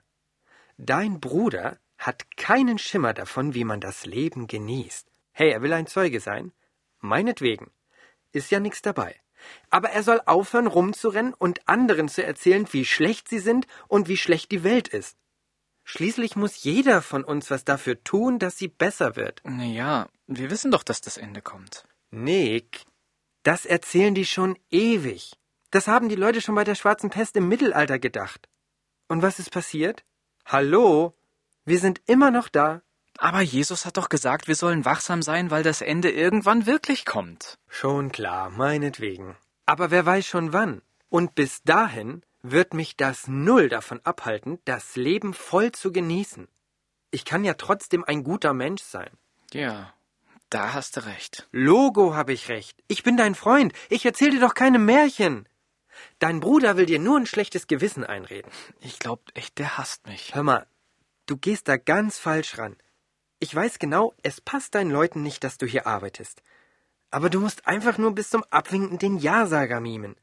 Dein Bruder hat keinen Schimmer davon, wie man das Leben genießt. Hey, er will ein Zeuge sein? Meinetwegen. Ist ja nichts dabei. Aber er soll aufhören, rumzurennen und anderen zu erzählen, wie schlecht sie sind und wie schlecht die Welt ist. Schließlich muss jeder von uns was dafür tun, dass sie besser wird. Naja, wir wissen doch, dass das Ende kommt. Nick, das erzählen die schon ewig. Das haben die Leute schon bei der Schwarzen Pest im Mittelalter gedacht. Und was ist passiert? Hallo? Wir sind immer noch da. Aber Jesus hat doch gesagt, wir sollen wachsam sein, weil das Ende irgendwann wirklich kommt. Schon klar, meinetwegen. Aber wer weiß schon wann. Und bis dahin wird mich das null davon abhalten, das Leben voll zu genießen. Ich kann ja trotzdem ein guter Mensch sein. Ja, da hast du recht. Logo habe ich recht. Ich bin dein Freund. Ich erzähl dir doch keine Märchen. Dein Bruder will dir nur ein schlechtes Gewissen einreden. Ich glaub echt, der hasst mich. Hör mal, du gehst da ganz falsch ran. Ich weiß genau, es passt deinen Leuten nicht, dass du hier arbeitest. Aber du musst einfach nur bis zum Abwinken den Ja-Sager mimen.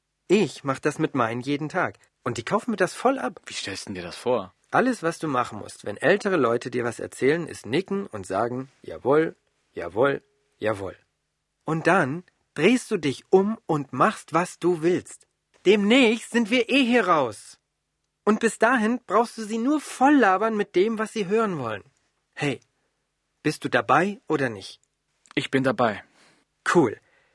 Ich mach das mit meinen jeden Tag. Und die kaufen mir das voll ab. Wie stellst du dir das vor? Alles, was du machen musst, wenn ältere Leute dir was erzählen, ist nicken und sagen, jawohl, jawohl, jawohl. Und dann drehst du dich um und machst, was du willst. Demnächst sind wir hier raus. Und bis dahin brauchst du sie nur voll labern mit dem, was sie hören wollen. Hey, bist du dabei oder nicht? Ich bin dabei. Cool.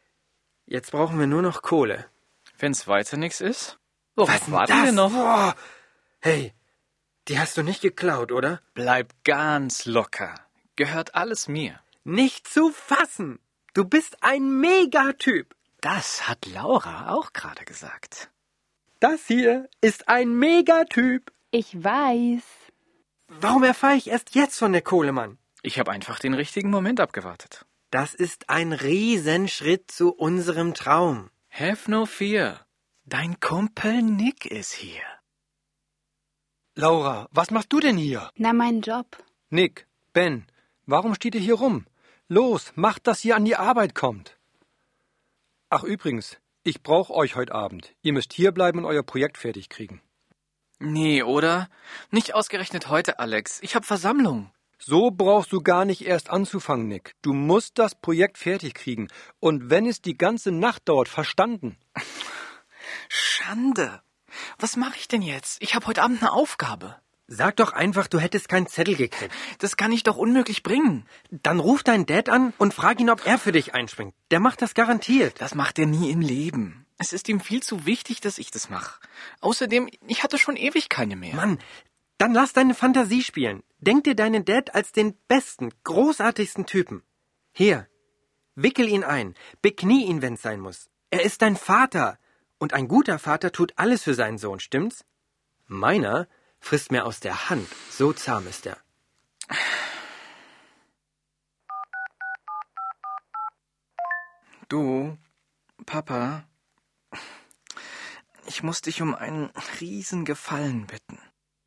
Jetzt brauchen wir nur noch Kohle. Wenn's weiter nichts ist? Was warten wir noch? Boah. Hey, die hast du nicht geklaut, oder? Bleib ganz locker. Gehört alles mir. Nicht zu fassen. Du bist ein Megatyp. Das hat Laura auch gerade gesagt. Das hier ist ein Megatyp. Ich weiß. Warum erfahre ich erst jetzt von der Kohle, Mann? Ich habe einfach den richtigen Moment abgewartet. Das ist ein Riesenschritt zu unserem Traum. Have no fear. Dein Kumpel Nick ist hier. Laura, was machst du denn hier? Na, mein Job. Nick, Ben, warum steht ihr hier rum? Los, macht, dass ihr an die Arbeit kommt. Ach übrigens, ich brauche euch heute Abend. Ihr müsst hierbleiben und euer Projekt fertig kriegen. Nee, oder? Nicht ausgerechnet heute, Alex. Ich hab Versammlung. So brauchst du gar nicht erst anzufangen, Nick. Du musst das Projekt fertig kriegen. Und wenn es die ganze Nacht dauert, verstanden. Schande. Was mache ich denn jetzt? Ich habe heute Abend eine Aufgabe. Sag doch einfach, du hättest keinen Zettel gekriegt. Das kann ich doch unmöglich bringen. Dann ruf deinen Dad an und frag ihn, ob er für dich einspringt. Der macht das garantiert. Das macht er nie im Leben. Es ist ihm viel zu wichtig, dass ich das mache. Außerdem, ich hatte schon ewig keine mehr. Mann, dann lass deine Fantasie spielen. Denk dir deinen Dad als den besten, großartigsten Typen. Hier, wickel ihn ein, beknie ihn, wenn's sein muss. Er ist dein Vater. Und ein guter Vater tut alles für seinen Sohn, stimmt's? Meiner frisst mir aus der Hand. So zahm ist er. Du, Papa, ich muss dich um einen riesen Gefallen bitten.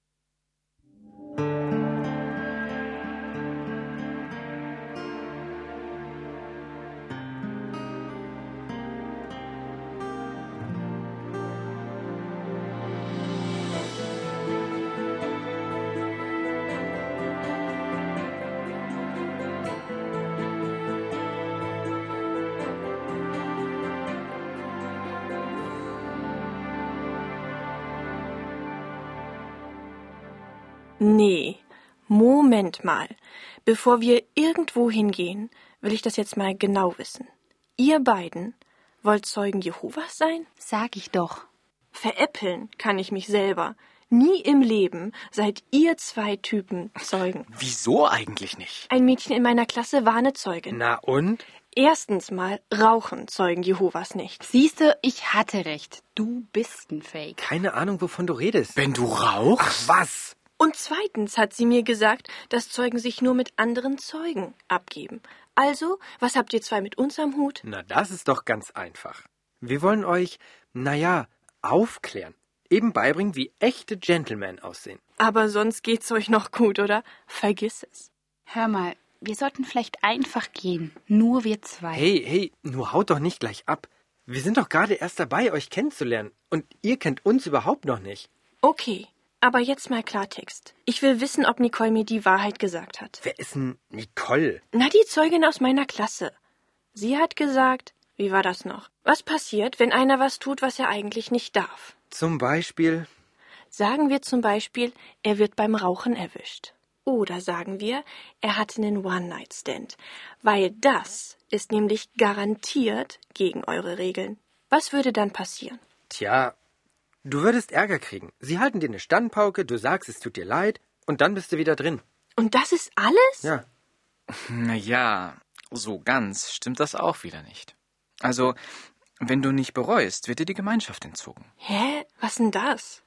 Nee, Moment mal. Bevor wir irgendwo hingehen, will ich das jetzt mal genau wissen. Ihr beiden wollt Zeugen Jehovas sein? Sag ich doch. Veräppeln kann ich mich selber. Nie im Leben seid ihr zwei Typen Zeugen. Wieso eigentlich nicht? Ein Mädchen in meiner Klasse war eine Zeugin. Na und? Erstens mal rauchen Zeugen Jehovas nicht. Siehste, ich hatte recht. Du bist ein Fake. Keine Ahnung, wovon du redest. Wenn du rauchst? Ach, was? Und zweitens hat sie mir gesagt, dass Zeugen sich nur mit anderen Zeugen abgeben. Also, was habt ihr zwei mit uns am Hut? Na, das ist doch ganz einfach. Wir wollen euch, aufklären. Eben beibringen, wie echte Gentlemen aussehen. Aber sonst geht's euch noch gut, oder? Vergiss es. Hör mal, Wir sollten vielleicht einfach gehen. Nur wir zwei. Hey, nur haut doch nicht gleich ab. Wir sind doch gerade erst dabei, euch kennenzulernen. Und ihr kennt uns überhaupt noch nicht. Okay, aber jetzt mal Klartext. Ich will wissen, ob Nicole mir die Wahrheit gesagt hat. Wer ist denn Nicole? Na, die Zeugin aus meiner Klasse. Sie hat gesagt, wie war das noch? Was passiert, wenn einer was tut, was er eigentlich nicht darf? Zum Beispiel? Sagen wir zum Beispiel, er wird beim Rauchen erwischt. Oder sagen wir, er hatte einen One-Night-Stand. Weil das ist nämlich garantiert gegen eure Regeln. Was würde dann passieren? Tja, du würdest Ärger kriegen. Sie halten dir eine Standpauke, du sagst, es tut dir leid, und dann bist du wieder drin. Und das ist alles? Ja. Naja, so ganz stimmt das auch wieder nicht. Also, wenn du nicht bereust, wird dir die Gemeinschaft entzogen. Hä? Was denn das?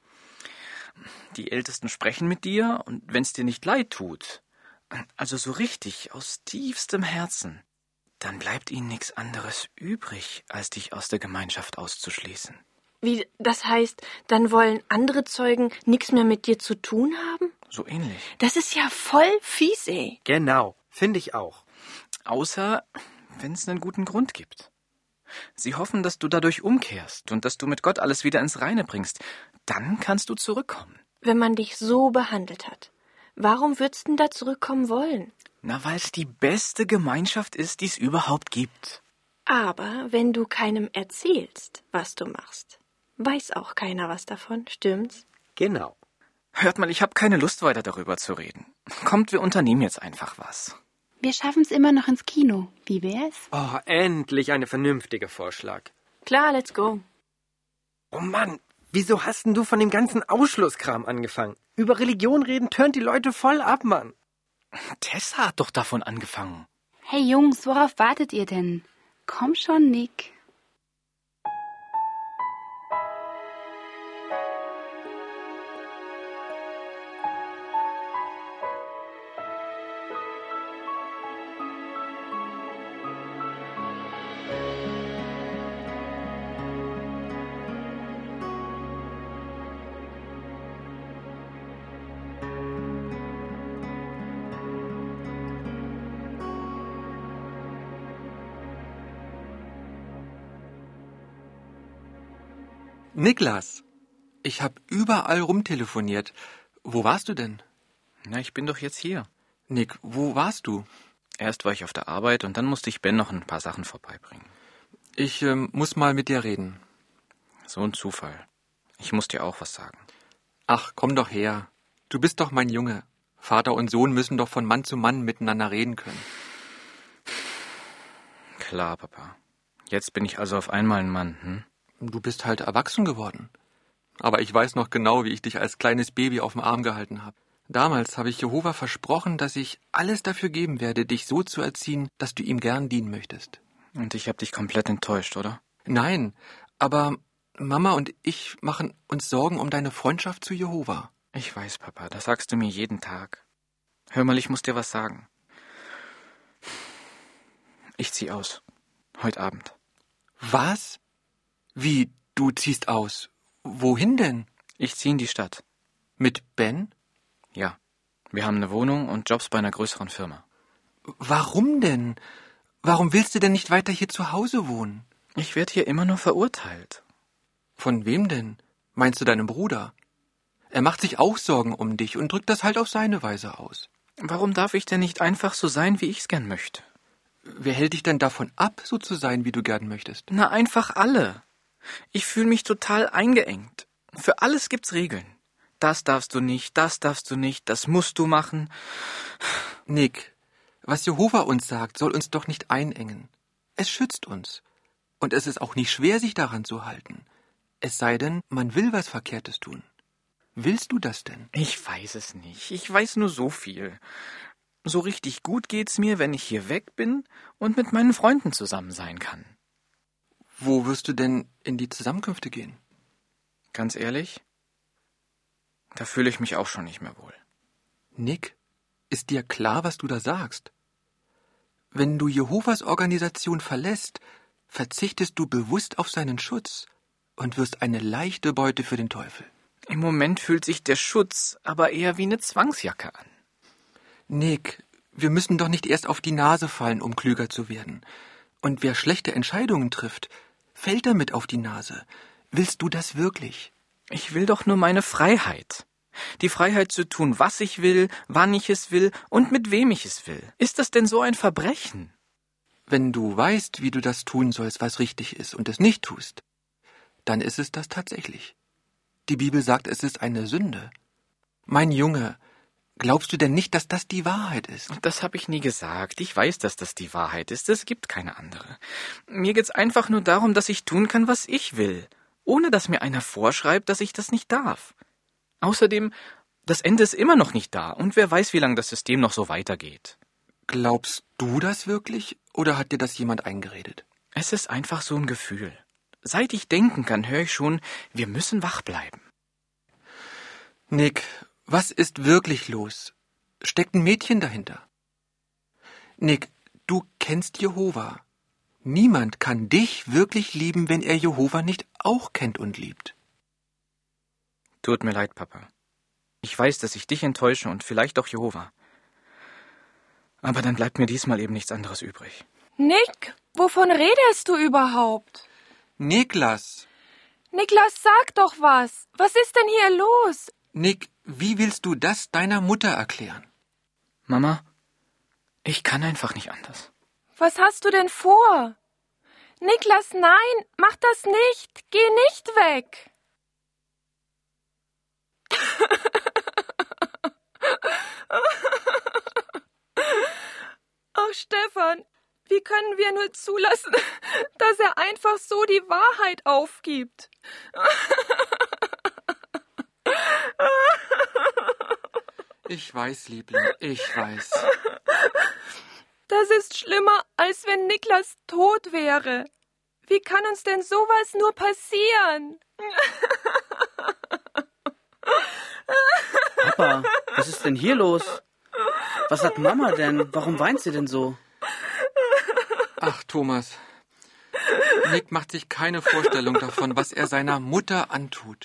Die Ältesten sprechen mit dir, und wenn es dir nicht leid tut, also so richtig, aus tiefstem Herzen, dann bleibt ihnen nichts anderes übrig, als dich aus der Gemeinschaft auszuschließen. Wie, das heißt, dann wollen andere Zeugen nichts mehr mit dir zu tun haben? So ähnlich. Das ist ja voll fies, ey. Genau, finde ich auch. Außer, wenn es einen guten Grund gibt. Sie hoffen, dass du dadurch umkehrst und dass du mit Gott alles wieder ins Reine bringst. Dann kannst du zurückkommen. Wenn man dich so behandelt hat, warum würdest du denn da zurückkommen wollen? Na, weil es die beste Gemeinschaft ist, die es überhaupt gibt. Aber wenn du keinem erzählst, was du machst, weiß auch keiner was davon, stimmt's? Genau. Hört mal, ich habe keine Lust, weiter darüber zu reden. Kommt, wir unternehmen jetzt einfach was. Wir schaffen es immer noch ins Kino. Wie wär's? Oh, endlich ein vernünftiger Vorschlag. Klar, let's go. Oh Mann, wieso hast denn du von dem ganzen Ausschlusskram angefangen? Über Religion reden tönt die Leute voll ab, Mann. Tessa hat doch davon angefangen. Hey Jungs, worauf wartet ihr denn? Komm schon, Nick. Niklas, ich habe überall rumtelefoniert. Wo warst du denn? Na, ich bin doch jetzt hier. Nick, wo warst du? Erst war ich auf der Arbeit und dann musste ich Ben noch ein paar Sachen vorbeibringen. Ich muss mal mit dir reden. So ein Zufall. Ich muss dir auch was sagen. Ach, komm doch her. Du bist doch mein Junge. Vater und Sohn müssen doch von Mann zu Mann miteinander reden können. Klar, Papa. Jetzt bin ich also auf einmal ein Mann, hm? Du bist halt erwachsen geworden. Aber ich weiß noch genau, wie ich dich als kleines Baby auf dem Arm gehalten habe. Damals habe ich Jehova versprochen, dass ich alles dafür geben werde, dich so zu erziehen, dass du ihm gern dienen möchtest. Und ich habe dich komplett enttäuscht, oder? Nein, aber Mama und ich machen uns Sorgen um deine Freundschaft zu Jehova. Ich weiß, Papa, das sagst du mir jeden Tag. Hör mal, ich muss dir was sagen. Ich zieh aus. Heute Abend. Was? Wie, du ziehst aus? Wohin denn? Ich ziehe in die Stadt. Mit Ben? Ja. Wir haben eine Wohnung und Jobs bei einer größeren Firma. Warum denn? Warum willst du denn nicht weiter hier zu Hause wohnen? Ich werde hier immer nur verurteilt. Von wem denn? Meinst du deinen Bruder? Er macht sich auch Sorgen um dich und drückt das halt auf seine Weise aus. Warum darf ich denn nicht einfach so sein, wie ich's gern möchte? Wer hält dich denn davon ab, so zu sein, wie du gern möchtest? Na, einfach alle. Ich fühle mich total eingeengt. Für alles gibt's Regeln. Das darfst du nicht, das musst du machen. Nick, was Jehova uns sagt, soll uns doch nicht einengen. Es schützt uns. Und es ist auch nicht schwer, sich daran zu halten. Es sei denn, man will was Verkehrtes tun. Willst du das denn? Ich weiß es nicht. Ich weiß nur so viel. So richtig gut geht's mir, wenn ich hier weg bin und mit meinen Freunden zusammen sein kann. Wo wirst du denn in die Zusammenkünfte gehen? Ganz ehrlich, da fühle ich mich auch schon nicht mehr wohl. Nick, ist dir klar, was du da sagst? Wenn du Jehovas Organisation verlässt, verzichtest du bewusst auf seinen Schutz und wirst eine leichte Beute für den Teufel. Im Moment fühlt sich der Schutz aber eher wie eine Zwangsjacke an. Nick, Wir müssen doch nicht erst auf die Nase fallen, um klüger zu werden. Und wer schlechte Entscheidungen trifft, fällt damit auf die Nase. Willst du das wirklich? Ich will doch nur meine Freiheit. Die Freiheit zu tun, was ich will, wann ich es will und mit wem ich es will. Ist das denn so ein Verbrechen? Wenn du weißt, wie du das tun sollst, was richtig ist, und es nicht tust, dann ist es das tatsächlich. Die Bibel sagt, es ist eine Sünde. Mein Junge, glaubst du denn nicht, dass das die Wahrheit ist? Das habe ich nie gesagt. Ich weiß, dass das die Wahrheit ist. Es gibt keine andere. Mir geht's einfach nur darum, dass ich tun kann, was ich will, ohne dass mir einer vorschreibt, dass ich das nicht darf. Außerdem, das Ende ist immer noch nicht da und wer weiß, wie lange das System noch so weitergeht. Glaubst du das wirklich oder hat dir das jemand eingeredet? Es ist einfach so ein Gefühl. Seit ich denken kann, höre ich schon, wir müssen wach bleiben. Nick, was ist wirklich los? Steckt ein Mädchen dahinter? Nick, du kennst Jehova. Niemand kann dich wirklich lieben, wenn er Jehova nicht auch kennt und liebt. Tut mir leid, Papa. Ich weiß, dass ich dich enttäusche und vielleicht auch Jehova. Aber dann bleibt mir diesmal eben nichts anderes übrig. Nick, wovon redest du überhaupt? Niklas! Niklas, sag doch was. Was ist denn hier los? Nick, wie willst du das deiner Mutter erklären? Mama, ich kann einfach nicht anders. Was hast du denn vor? Niklas, nein, mach das nicht. Geh nicht weg. Oh, Stefan, wie können wir nur zulassen, dass er einfach so die Wahrheit aufgibt? Ich weiß, Liebling, ich weiß. Das ist schlimmer, als wenn Niklas tot wäre. Wie kann uns denn sowas nur passieren? Papa, was ist denn hier los? Was hat Mama denn? Warum weint sie denn so? Ach, Thomas. Nick macht sich keine Vorstellung davon, was er seiner Mutter antut.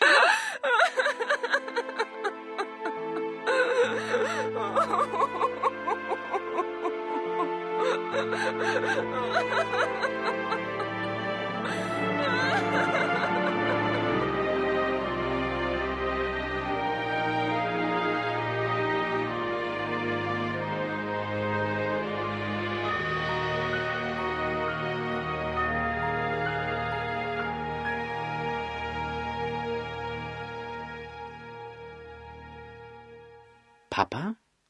Papa?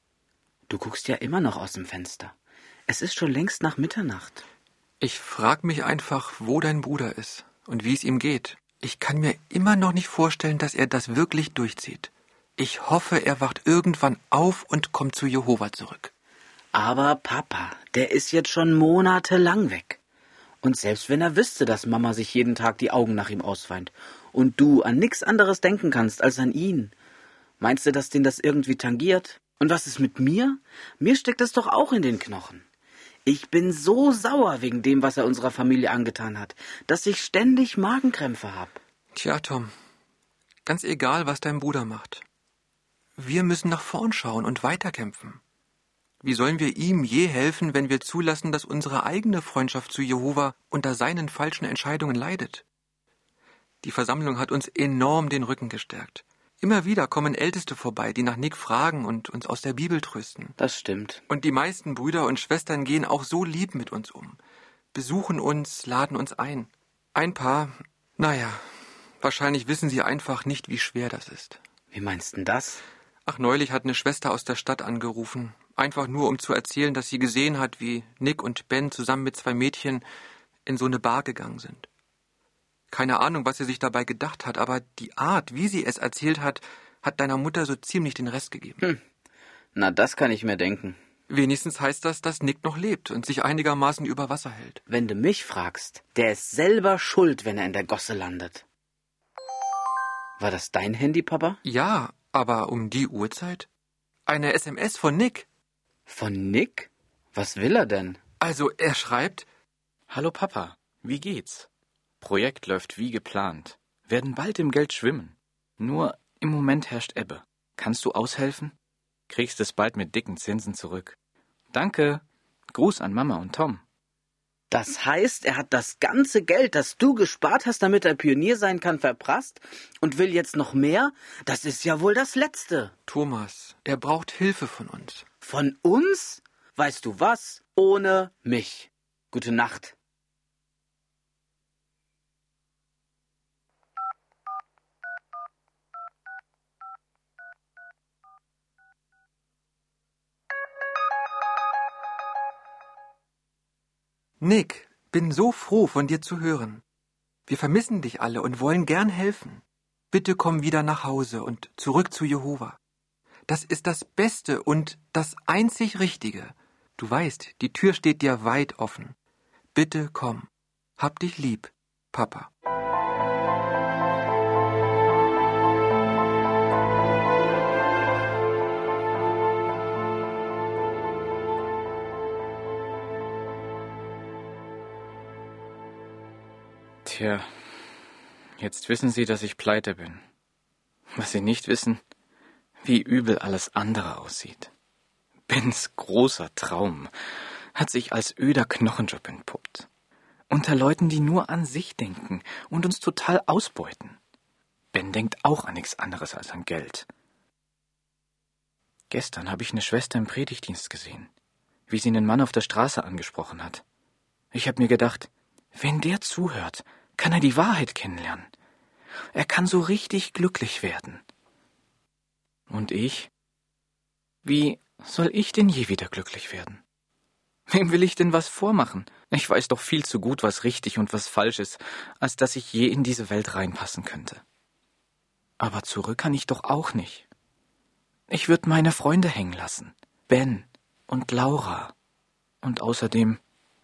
Du guckst ja immer noch aus dem Fenster. Es ist schon längst nach Mitternacht. Ich frag mich einfach, wo dein Bruder ist und wie es ihm geht. Ich kann mir immer noch nicht vorstellen, dass er das wirklich durchzieht. Ich hoffe, er wacht irgendwann auf und kommt zu Jehova zurück. Aber Papa, der ist jetzt schon monatelang weg. Und selbst wenn er wüsste, dass Mama sich jeden Tag die Augen nach ihm ausweint und du an nichts anderes denken kannst als an ihn, meinst du, dass den das irgendwie tangiert? Und was ist mit mir? Mir steckt das doch auch in den Knochen. Ich bin so sauer wegen dem, was er unserer Familie angetan hat, dass ich ständig Magenkrämpfe habe. Tja, Tom, ganz egal, was dein Bruder macht. Wir müssen nach vorn schauen und weiterkämpfen. Wie sollen wir ihm je helfen, wenn wir zulassen, dass unsere eigene Freundschaft zu Jehova unter seinen falschen Entscheidungen leidet? Die Versammlung hat uns enorm den Rücken gestärkt. Immer wieder kommen Älteste vorbei, die nach Nick fragen und uns aus der Bibel trösten. Das stimmt. Und die meisten Brüder und Schwestern gehen auch so lieb mit uns um. Besuchen uns, laden uns ein. Ein paar, wahrscheinlich wissen sie einfach nicht, wie schwer das ist. Wie meinst denn das? Ach, neulich hat eine Schwester aus der Stadt angerufen. Einfach nur, um zu erzählen, dass sie gesehen hat, wie Nick und Ben zusammen mit 2 Mädchen in so eine Bar gegangen sind. Keine Ahnung, was sie sich dabei gedacht hat, aber die Art, wie sie es erzählt hat, hat deiner Mutter so ziemlich den Rest gegeben. Na, das kann ich mir denken. Wenigstens heißt das, dass Nick noch lebt und sich einigermaßen über Wasser hält. Wenn du mich fragst, der ist selber schuld, wenn er in der Gosse landet. War das dein Handy, Papa? Ja, aber um die Uhrzeit? Eine SMS von Nick. Von Nick? Was will er denn? Also, er schreibt: Hallo Papa, wie geht's? Projekt läuft wie geplant. Werden bald im Geld schwimmen. Nur im Moment herrscht Ebbe. Kannst du aushelfen? Kriegst es bald mit dicken Zinsen zurück. Danke. Gruß an Mama und Tom. Das heißt, er hat das ganze Geld, das du gespart hast, damit er Pionier sein kann, verprasst und will jetzt noch mehr? Das ist ja wohl das Letzte. Thomas, er braucht Hilfe von uns. Von uns? Weißt du was? Ohne mich. Gute Nacht. Nick, bin so froh, von dir zu hören. Wir vermissen dich alle und wollen gern helfen. Bitte komm wieder nach Hause und zurück zu Jehova. Das ist das Beste und das einzig Richtige. Du weißt, die Tür steht dir weit offen. Bitte komm. Hab dich lieb, Papa. Tja, jetzt wissen Sie, dass ich pleite bin. Was Sie nicht wissen, wie übel alles andere aussieht. Bens großer Traum hat sich als öder Knochenjob entpuppt. Unter Leuten, die nur an sich denken und uns total ausbeuten. Ben denkt auch an nichts anderes als an Geld. Gestern habe ich eine Schwester im Predigtdienst gesehen, wie sie einen Mann auf der Straße angesprochen hat. Ich habe mir gedacht, wenn der zuhört, kann er die Wahrheit kennenlernen. Er kann so richtig glücklich werden. Und ich? Wie soll ich denn je wieder glücklich werden? Wem will ich denn was vormachen? Ich weiß doch viel zu gut, was richtig und was falsch ist, als dass ich je in diese Welt reinpassen könnte. Aber zurück kann ich doch auch nicht. Ich würde meine Freunde hängen lassen. Ben und Laura. Und außerdem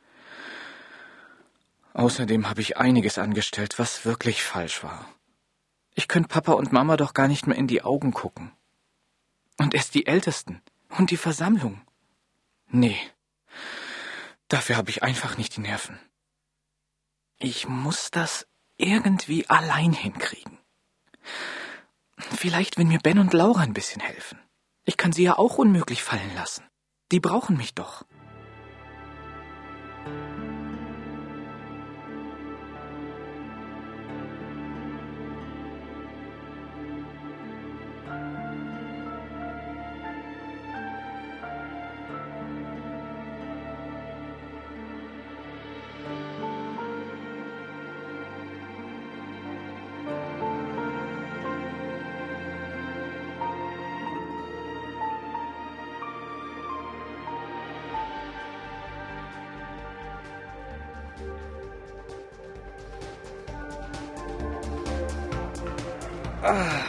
habe ich einiges angestellt, was wirklich falsch war. Ich könnte Papa und Mama doch gar nicht mehr in die Augen gucken. Und erst die Ältesten und die Versammlung. Nee, dafür habe ich einfach nicht die Nerven. Ich muss das irgendwie allein hinkriegen. Vielleicht, wenn mir Ben und Laura ein bisschen helfen. Ich kann sie ja auch unmöglich fallen lassen. Die brauchen mich doch. Ah,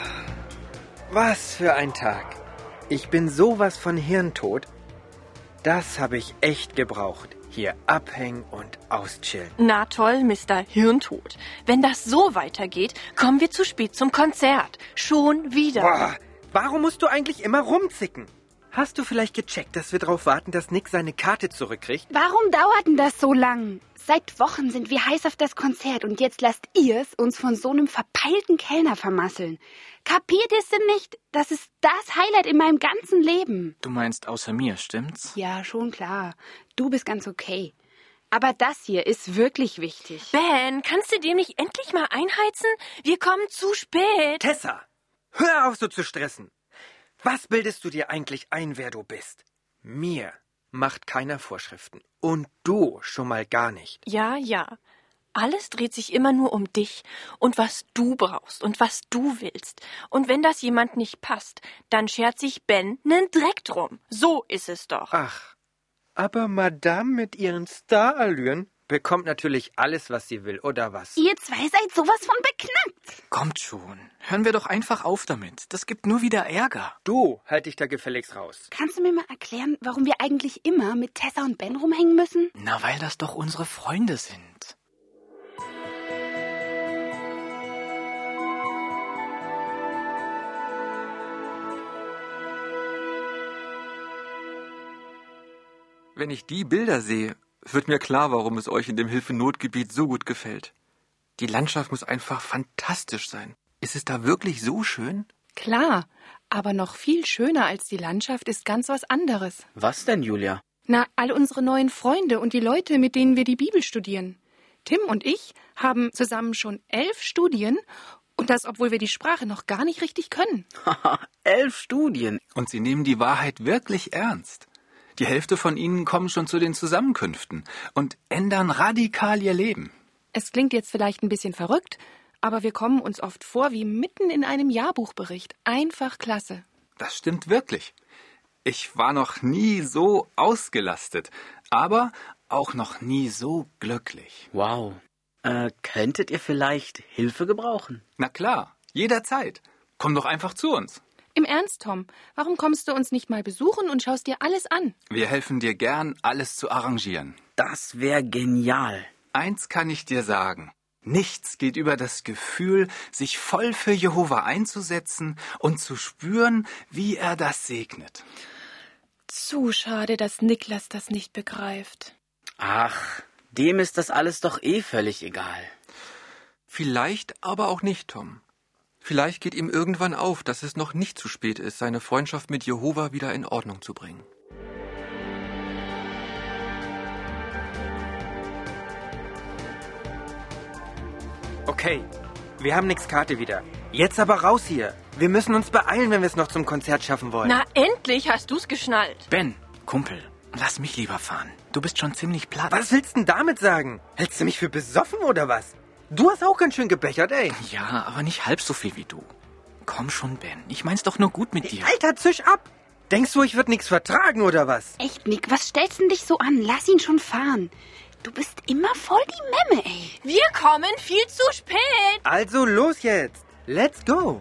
was für ein Tag. Ich bin sowas von hirntot. Das habe ich echt gebraucht. Hier abhängen und auschillen. Na toll, Mr. Hirntod. Wenn das so weitergeht, kommen wir zu spät zum Konzert. Schon wieder. Boah, warum musst du eigentlich immer rumzicken? Hast du vielleicht gecheckt, dass wir darauf warten, dass Nick seine Karte zurückkriegt? Warum dauert denn das so lang? Seit Wochen sind wir heiß auf das Konzert und jetzt lasst ihr's uns von so einem verpeilten Kellner vermasseln. Kapiert ihr's denn nicht? Das ist das Highlight in meinem ganzen Leben. Du meinst außer mir, stimmt's? Ja, schon klar. Du bist ganz okay. Aber das hier ist wirklich wichtig. Ben, kannst du dem nicht endlich mal einheizen? Wir kommen zu spät. Tessa, hör auf so zu stressen. Was bildest du dir eigentlich ein, wer du bist? Mir macht keiner Vorschriften. Und du schon mal gar nicht. Ja, ja. Alles dreht sich immer nur um dich und was du brauchst und was du willst. Und wenn das jemand nicht passt, dann schert sich Ben nen Dreck drum. So ist es doch. Ach, aber Madame mit ihren Starallüren bekommt natürlich alles, was sie will, oder was? Ihr zwei seid sowas von beknackt. Kommt schon. Hören wir doch einfach auf damit. Das gibt nur wieder Ärger. Du, halt dich da gefälligst raus. Kannst du mir mal erklären, warum wir eigentlich immer mit Tessa und Ben rumhängen müssen? Na, weil das doch unsere Freunde sind. Wenn ich die Bilder sehe, wird mir klar, warum es euch in dem Hilfenotgebiet so gut gefällt. Die Landschaft muss einfach fantastisch sein. Ist es da wirklich so schön? Klar, aber noch viel schöner als die Landschaft ist ganz was anderes. Was denn, Julia? Na, all unsere neuen Freunde und die Leute, mit denen wir die Bibel studieren. Tim und ich haben zusammen schon 11 Studien und das, obwohl wir die Sprache noch gar nicht richtig können. 11 Studien. Und sie nehmen die Wahrheit wirklich ernst. Die Hälfte von ihnen kommen schon zu den Zusammenkünften und ändern radikal ihr Leben. Es klingt jetzt vielleicht ein bisschen verrückt, aber wir kommen uns oft vor wie mitten in einem Jahrbuchbericht. Einfach klasse. Das stimmt wirklich. Ich war noch nie so ausgelastet, aber auch noch nie so glücklich. Wow. Könntet ihr vielleicht Hilfe gebrauchen? Na klar, jederzeit. Komm doch einfach zu uns. Im Ernst, Tom, warum kommst du uns nicht mal besuchen und schaust dir alles an? Wir helfen dir gern, alles zu arrangieren. Das wäre genial. Eins kann ich dir sagen. Nichts geht über das Gefühl, sich voll für Jehova einzusetzen und zu spüren, wie er das segnet. Zu schade, dass Niklas das nicht begreift. Ach, dem ist das alles doch völlig egal. Vielleicht aber auch nicht, Tom. Vielleicht geht ihm irgendwann auf, dass es noch nicht zu spät ist, seine Freundschaft mit Jehova wieder in Ordnung zu bringen. Okay, wir haben nix Karte wieder. Jetzt aber raus hier. Wir müssen uns beeilen, wenn wir es noch zum Konzert schaffen wollen. Na, endlich hast du's geschnallt. Ben, Kumpel, lass mich lieber fahren. Du bist schon ziemlich platt. Was willst du denn damit sagen? Hältst du mich für besoffen oder was? Du hast auch ganz schön gebechert, ey. Ja, aber nicht halb so viel wie du. Komm schon, Ben. Ich mein's doch nur gut mit dir. Alter, zisch ab! Denkst du, ich würd nichts vertragen oder was? Echt, Nick, was stellst du denn dich so an? Lass ihn schon fahren. Du bist immer voll die Memme, ey. Wir kommen viel zu spät. Also los jetzt. Let's go.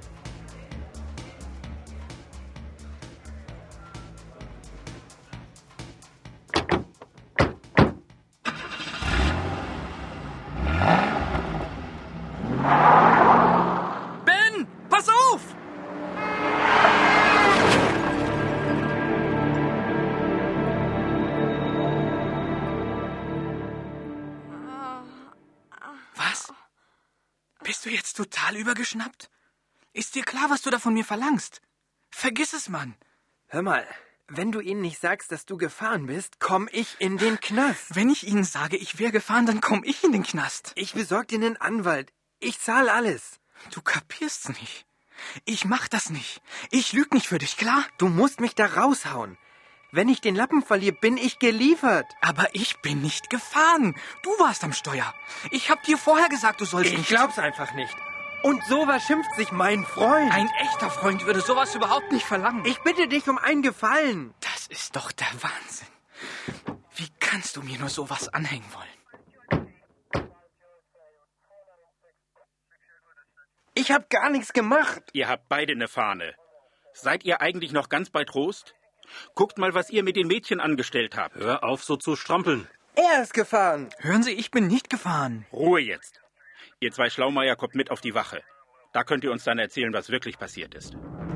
Ben, pass auf! Was? Bist du jetzt total übergeschnappt? Ist dir klar, was du da von mir verlangst? Vergiss es, Mann. Hör mal, wenn du ihnen nicht sagst, dass du gefahren bist, komm ich in den Knast. Wenn ich ihnen sage, ich wäre gefahren, dann komm ich in den Knast. Ich besorg dir einen Anwalt. Ich zahle alles. Du kapierst's nicht. Ich mach das nicht. Ich lüg nicht für dich, klar? Du musst mich da raushauen. Wenn ich den Lappen verliere, bin ich geliefert. Aber ich bin nicht gefahren. Du warst am Steuer. Ich hab dir vorher gesagt, du sollst nicht. Ich glaub's einfach nicht. Und sowas schimpft sich mein Freund. Ein echter Freund würde sowas überhaupt nicht verlangen. Ich bitte dich um einen Gefallen. Das ist doch der Wahnsinn. Wie kannst du mir nur sowas anhängen wollen? Ich hab gar nichts gemacht. Ihr habt beide eine Fahne. Seid ihr eigentlich noch ganz bei Trost? Guckt mal, was ihr mit den Mädchen angestellt habt. Hör auf, so zu strampeln. Er ist gefahren. Hören Sie, ich bin nicht gefahren. Ruhe jetzt. Ihr zwei Schlaumeier kommt mit auf die Wache. Da könnt ihr uns dann erzählen, was wirklich passiert ist.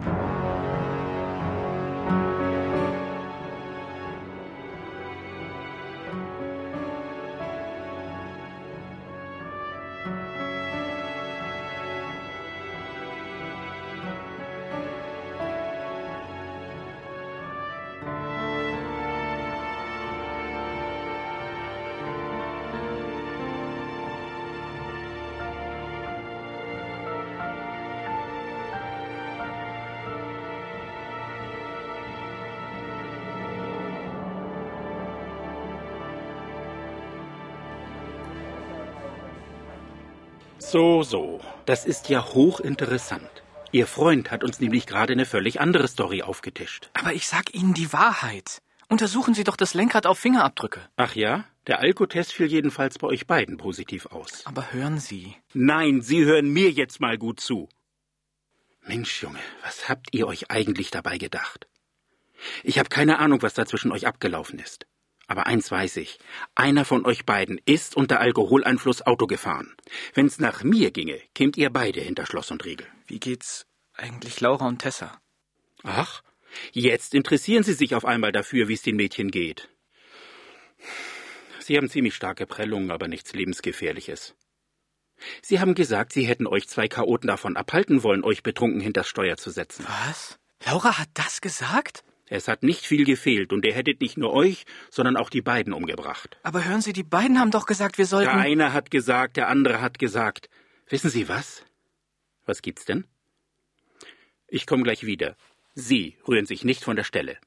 So. Das ist ja hochinteressant. Ihr Freund hat uns nämlich gerade eine völlig andere Story aufgetischt. Aber ich sag Ihnen die Wahrheit. Untersuchen Sie doch das Lenkrad auf Fingerabdrücke. Ach ja? Der Alkotest fiel jedenfalls bei euch beiden positiv aus. Aber hören Sie. Nein, Sie hören mir jetzt mal gut zu. Mensch, Junge, was habt ihr euch eigentlich dabei gedacht? Ich habe keine Ahnung, was da zwischen euch abgelaufen ist. Aber eins weiß ich, einer von euch beiden ist unter Alkoholeinfluss Auto gefahren. Wenn's nach mir ginge, kämt ihr beide hinter Schloss und Riegel. Wie geht's eigentlich Laura und Tessa? Ach, jetzt interessieren Sie sich auf einmal dafür, wie es den Mädchen geht. Sie haben ziemlich starke Prellungen, aber nichts Lebensgefährliches. Sie haben gesagt, Sie hätten euch zwei Chaoten davon abhalten wollen, euch betrunken hinters Steuer zu setzen. Was? Laura hat das gesagt? Es hat nicht viel gefehlt, und ihr hättet nicht nur euch, sondern auch die beiden umgebracht. Aber hören Sie, die beiden haben doch gesagt, wir sollten... Der eine hat gesagt, der andere hat gesagt. Wissen Sie was? Was gibt's denn? Ich komme gleich wieder. Sie rühren sich nicht von der Stelle.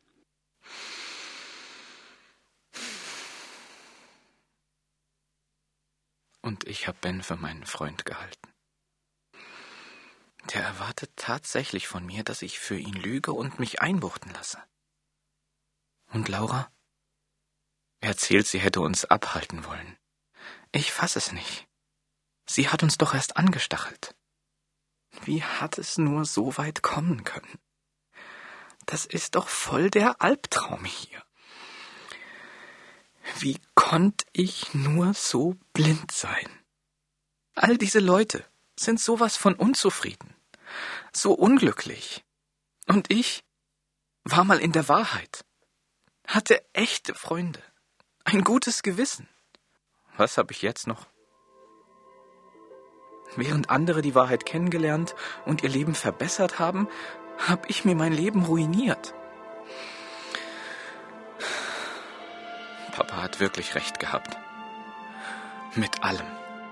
Und ich habe Ben für meinen Freund gehalten. Der erwartet tatsächlich von mir, dass ich für ihn lüge und mich einbuchten lasse. Und Laura? Er erzählt, sie hätte uns abhalten wollen. Ich fass es nicht. Sie hat uns doch erst angestachelt. Wie hat es nur so weit kommen können? Das ist doch voll der Albtraum hier. Wie konnte ich nur so blind sein? All diese Leute sind sowas von unzufrieden, so unglücklich. Und ich war mal in der Wahrheit, hatte echte Freunde, ein gutes Gewissen. Was habe ich jetzt noch? Während andere die Wahrheit kennengelernt und ihr Leben verbessert haben, habe ich mir mein Leben ruiniert. Papa hat wirklich recht gehabt. Mit allem.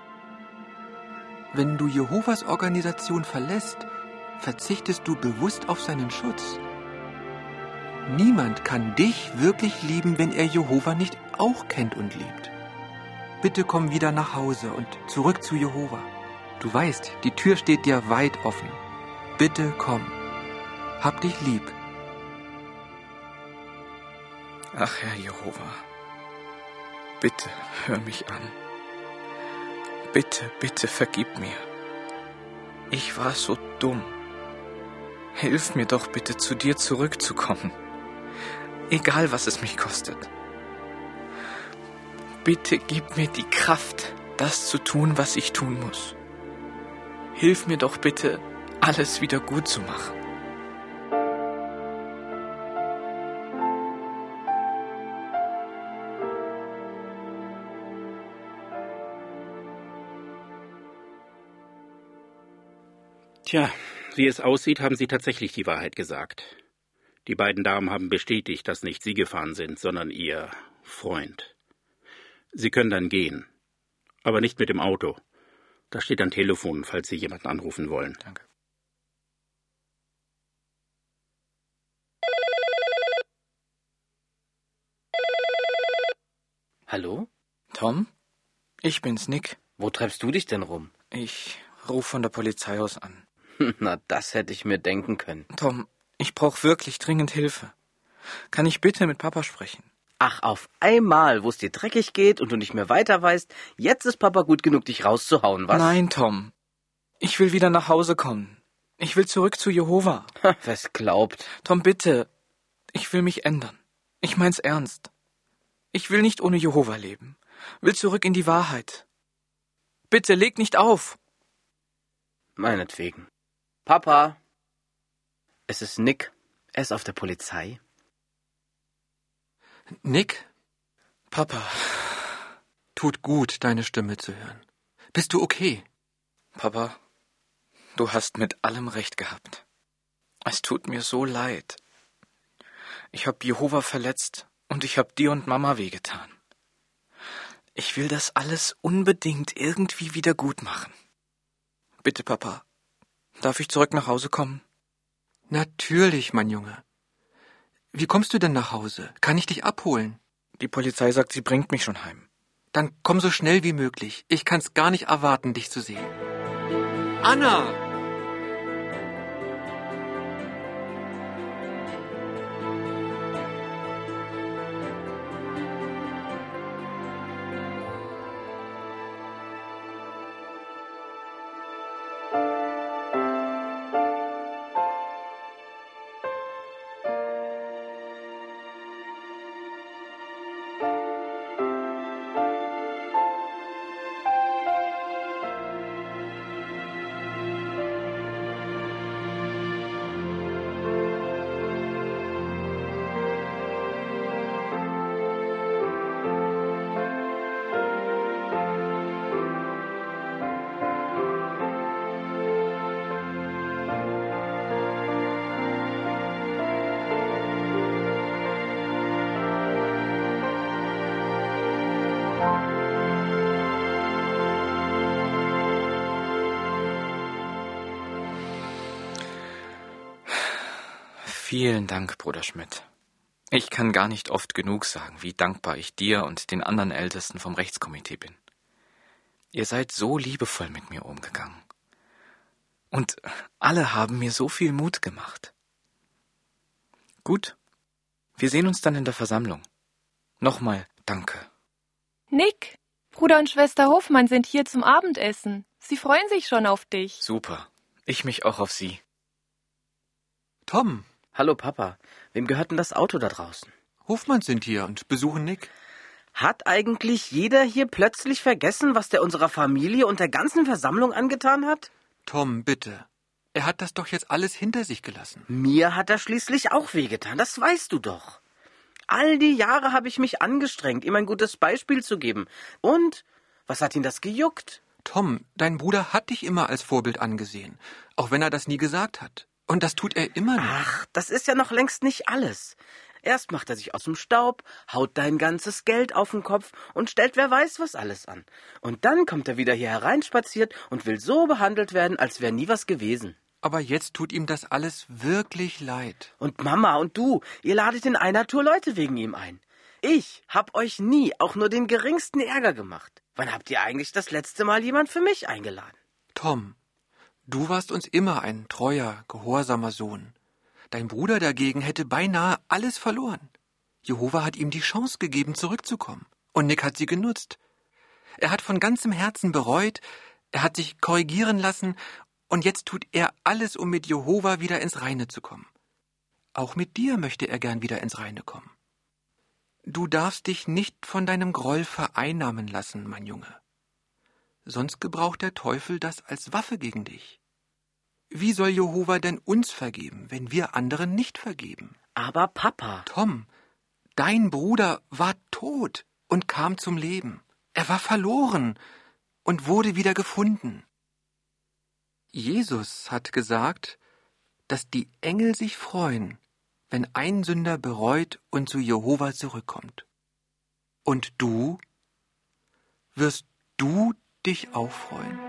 Wenn du Jehovas Organisation verlässt, verzichtest du bewusst auf seinen Schutz. Niemand kann dich wirklich lieben, wenn er Jehova nicht auch kennt und liebt. Bitte komm wieder nach Hause und zurück zu Jehova. Du weißt, die Tür steht dir weit offen. Bitte komm. Hab dich lieb. Ach, Herr Jehova, bitte hör mich an. Bitte, bitte vergib mir. Ich war so dumm. Hilf mir doch bitte, zu dir zurückzukommen. Egal, was es mich kostet. Bitte gib mir die Kraft, das zu tun, was ich tun muss. Hilf mir doch bitte, alles wieder gut zu machen. Tja, wie es aussieht, haben Sie tatsächlich die Wahrheit gesagt. Die beiden Damen haben bestätigt, dass nicht Sie gefahren sind, sondern Ihr Freund. Sie können dann gehen, aber nicht mit dem Auto. Da steht ein Telefon, falls Sie jemanden anrufen wollen. Danke. Hallo? Tom? Ich bin's, Nick. Wo treibst du dich denn rum? Ich rufe von der Polizei aus an. Na, das hätte ich mir denken können. Tom, ich brauche wirklich dringend Hilfe. Kann ich bitte mit Papa sprechen? Ach, auf einmal, wo es dir dreckig geht und du nicht mehr weiter weißt, jetzt ist Papa gut genug, dich rauszuhauen, was? Nein, Tom. Ich will wieder nach Hause kommen. Ich will zurück zu Jehova. Was glaubt? Tom, bitte. Ich will mich ändern. Ich mein's ernst. Ich will nicht ohne Jehova leben. Will zurück in die Wahrheit. Bitte, leg nicht auf. Meinetwegen. Papa, es ist Nick. Er ist auf der Polizei. Nick? Papa. Tut gut, deine Stimme zu hören. Bist du okay? Papa, du hast mit allem recht gehabt. Es tut mir so leid. Ich habe Jehova verletzt und ich habe dir und Mama wehgetan. Ich will das alles unbedingt irgendwie wieder gut machen. Bitte, Papa, darf ich zurück nach Hause kommen? Natürlich, mein Junge. Wie kommst du denn nach Hause? Kann ich dich abholen? Die Polizei sagt, sie bringt mich schon heim. Dann komm so schnell wie möglich. Ich kann's gar nicht erwarten, dich zu sehen. Anna! Vielen Dank, Bruder Schmidt. Ich kann gar nicht oft genug sagen, wie dankbar ich dir und den anderen Ältesten vom Rechtskomitee bin. Ihr seid so liebevoll mit mir umgegangen. Und alle haben mir so viel Mut gemacht. Gut, wir sehen uns dann in der Versammlung. Nochmal danke. Nick, Bruder und Schwester Hofmann sind hier zum Abendessen. Sie freuen sich schon auf dich. Super, ich mich auch auf Sie. Tom. Hallo Papa, wem gehört denn das Auto da draußen? Hofmanns sind hier und besuchen Nick. Hat eigentlich jeder hier plötzlich vergessen, was der unserer Familie und der ganzen Versammlung angetan hat? Tom, bitte. Er hat das doch jetzt alles hinter sich gelassen. Mir hat er schließlich auch wehgetan, das weißt du doch. All die Jahre habe ich mich angestrengt, ihm ein gutes Beispiel zu geben. Und, was hat ihn das gejuckt? Tom, dein Bruder hat dich immer als Vorbild angesehen, auch wenn er das nie gesagt hat. Und das tut er immer noch. Ach, das ist ja noch längst nicht alles. Erst macht er sich aus dem Staub, haut dein ganzes Geld auf den Kopf und stellt wer weiß was alles an. Und dann kommt er wieder hier hereinspaziert und will so behandelt werden, als wäre nie was gewesen. Aber jetzt tut ihm das alles wirklich leid. Und Mama und du, ihr ladet in einer Tour Leute wegen ihm ein. Ich hab euch nie auch nur den geringsten Ärger gemacht. Wann habt ihr eigentlich das letzte Mal jemand für mich eingeladen? Tom, du warst uns immer ein treuer, gehorsamer Sohn. Dein Bruder dagegen hätte beinahe alles verloren. Jehova hat ihm die Chance gegeben, zurückzukommen. Und Nick hat sie genutzt. Er hat von ganzem Herzen bereut, er hat sich korrigieren lassen und jetzt tut er alles, um mit Jehova wieder ins Reine zu kommen. Auch mit dir möchte er gern wieder ins Reine kommen. Du darfst dich nicht von deinem Groll vereinnahmen lassen, mein Junge. Sonst gebraucht der Teufel das als Waffe gegen dich. Wie soll Jehova denn uns vergeben, wenn wir anderen nicht vergeben? Aber Papa... Tom, dein Bruder war tot und kam zum Leben. Er war verloren und wurde wieder gefunden. Jesus hat gesagt, dass die Engel sich freuen, wenn ein Sünder bereut und zu Jehova zurückkommt. Und du? Wirst du dich auch freuen?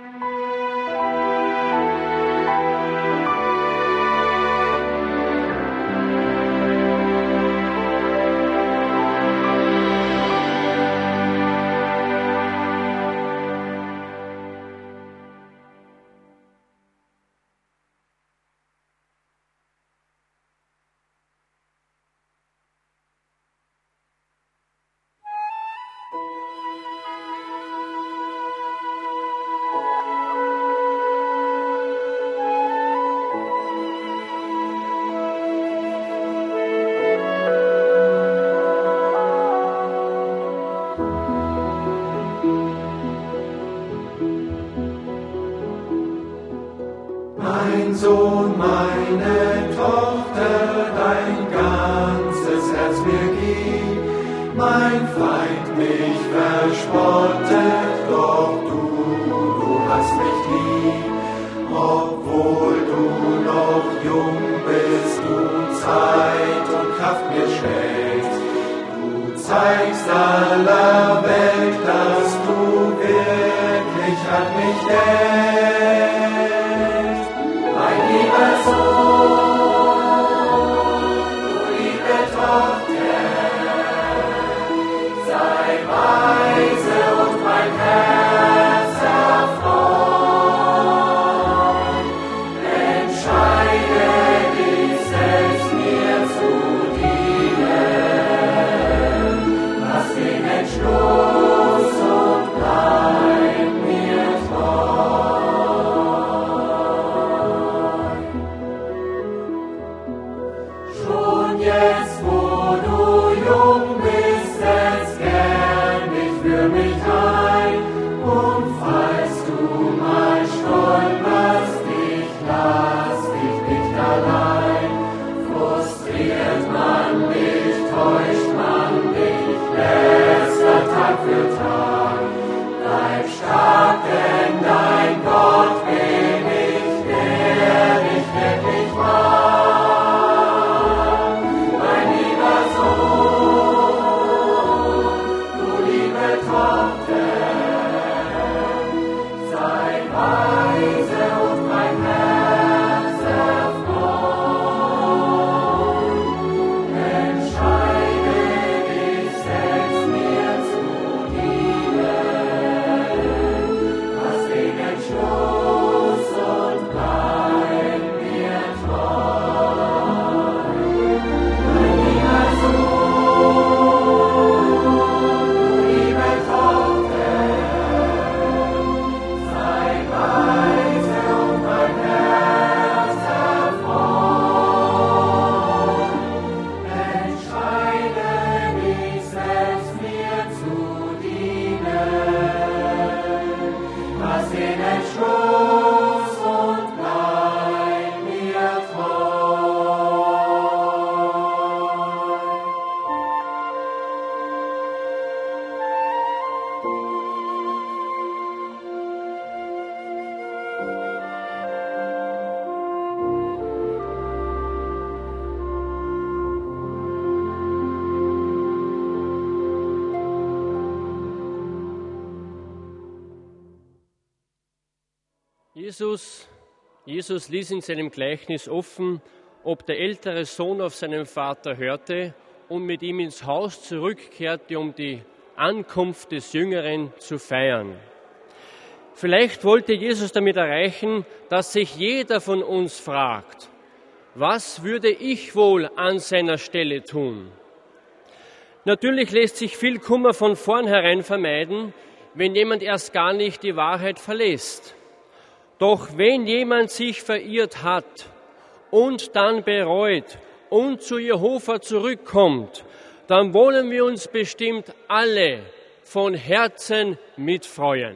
Mein Sohn, meine Tochter, dein ganzes Herz mir gib. Mein Feind mich verspottet, doch du hast mich lieb. Obwohl du noch jung bist, du Zeit und Kraft mir schenkst. Du zeigst aller Welt, dass du wirklich an mich denkst. Mein lieber Sohn, du liebe Tochter, sei weise und mein Herz erfreut. Entscheide dich selbst mir zu dienen, lass den Entschluss und bleib mir treu. Jesus ließ in seinem Gleichnis offen, ob der ältere Sohn auf seinen Vater hörte und mit ihm ins Haus zurückkehrte, um die Ankunft des Jüngeren zu feiern. Vielleicht wollte Jesus damit erreichen, dass sich jeder von uns fragt, was würde ich wohl an seiner Stelle tun? Natürlich lässt sich viel Kummer von vornherein vermeiden, wenn jemand erst gar nicht die Wahrheit verlässt. Doch wenn jemand sich verirrt hat und dann bereut und zu Jehova zurückkommt, dann wollen wir uns bestimmt alle von Herzen mitfreuen.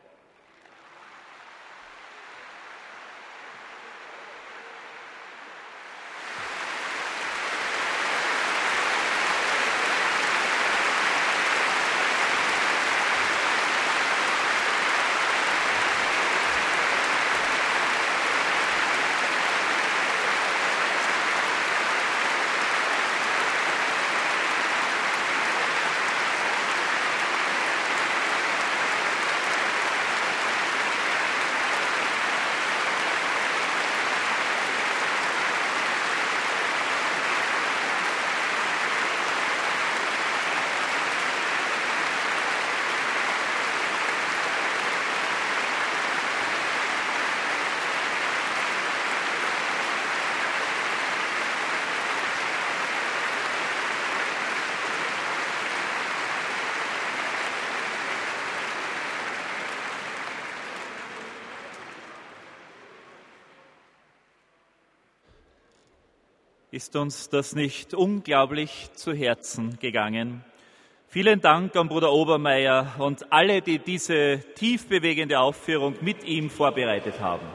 Ist uns das nicht unglaublich zu Herzen gegangen? Vielen Dank an Bruder Obermeier und alle, die diese tief bewegende Aufführung mit ihm vorbereitet haben.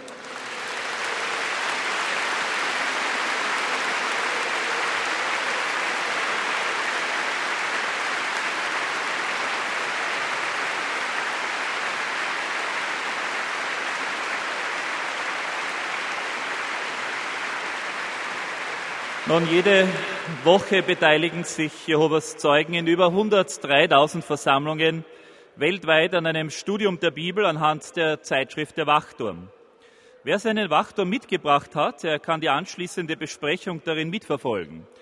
Nun, jede Woche beteiligen sich Jehovas Zeugen in über 103.000 Versammlungen weltweit an einem Studium der Bibel anhand der Zeitschrift Der Wachturm. Wer seinen Wachturm mitgebracht hat, der kann die anschließende Besprechung darin mitverfolgen.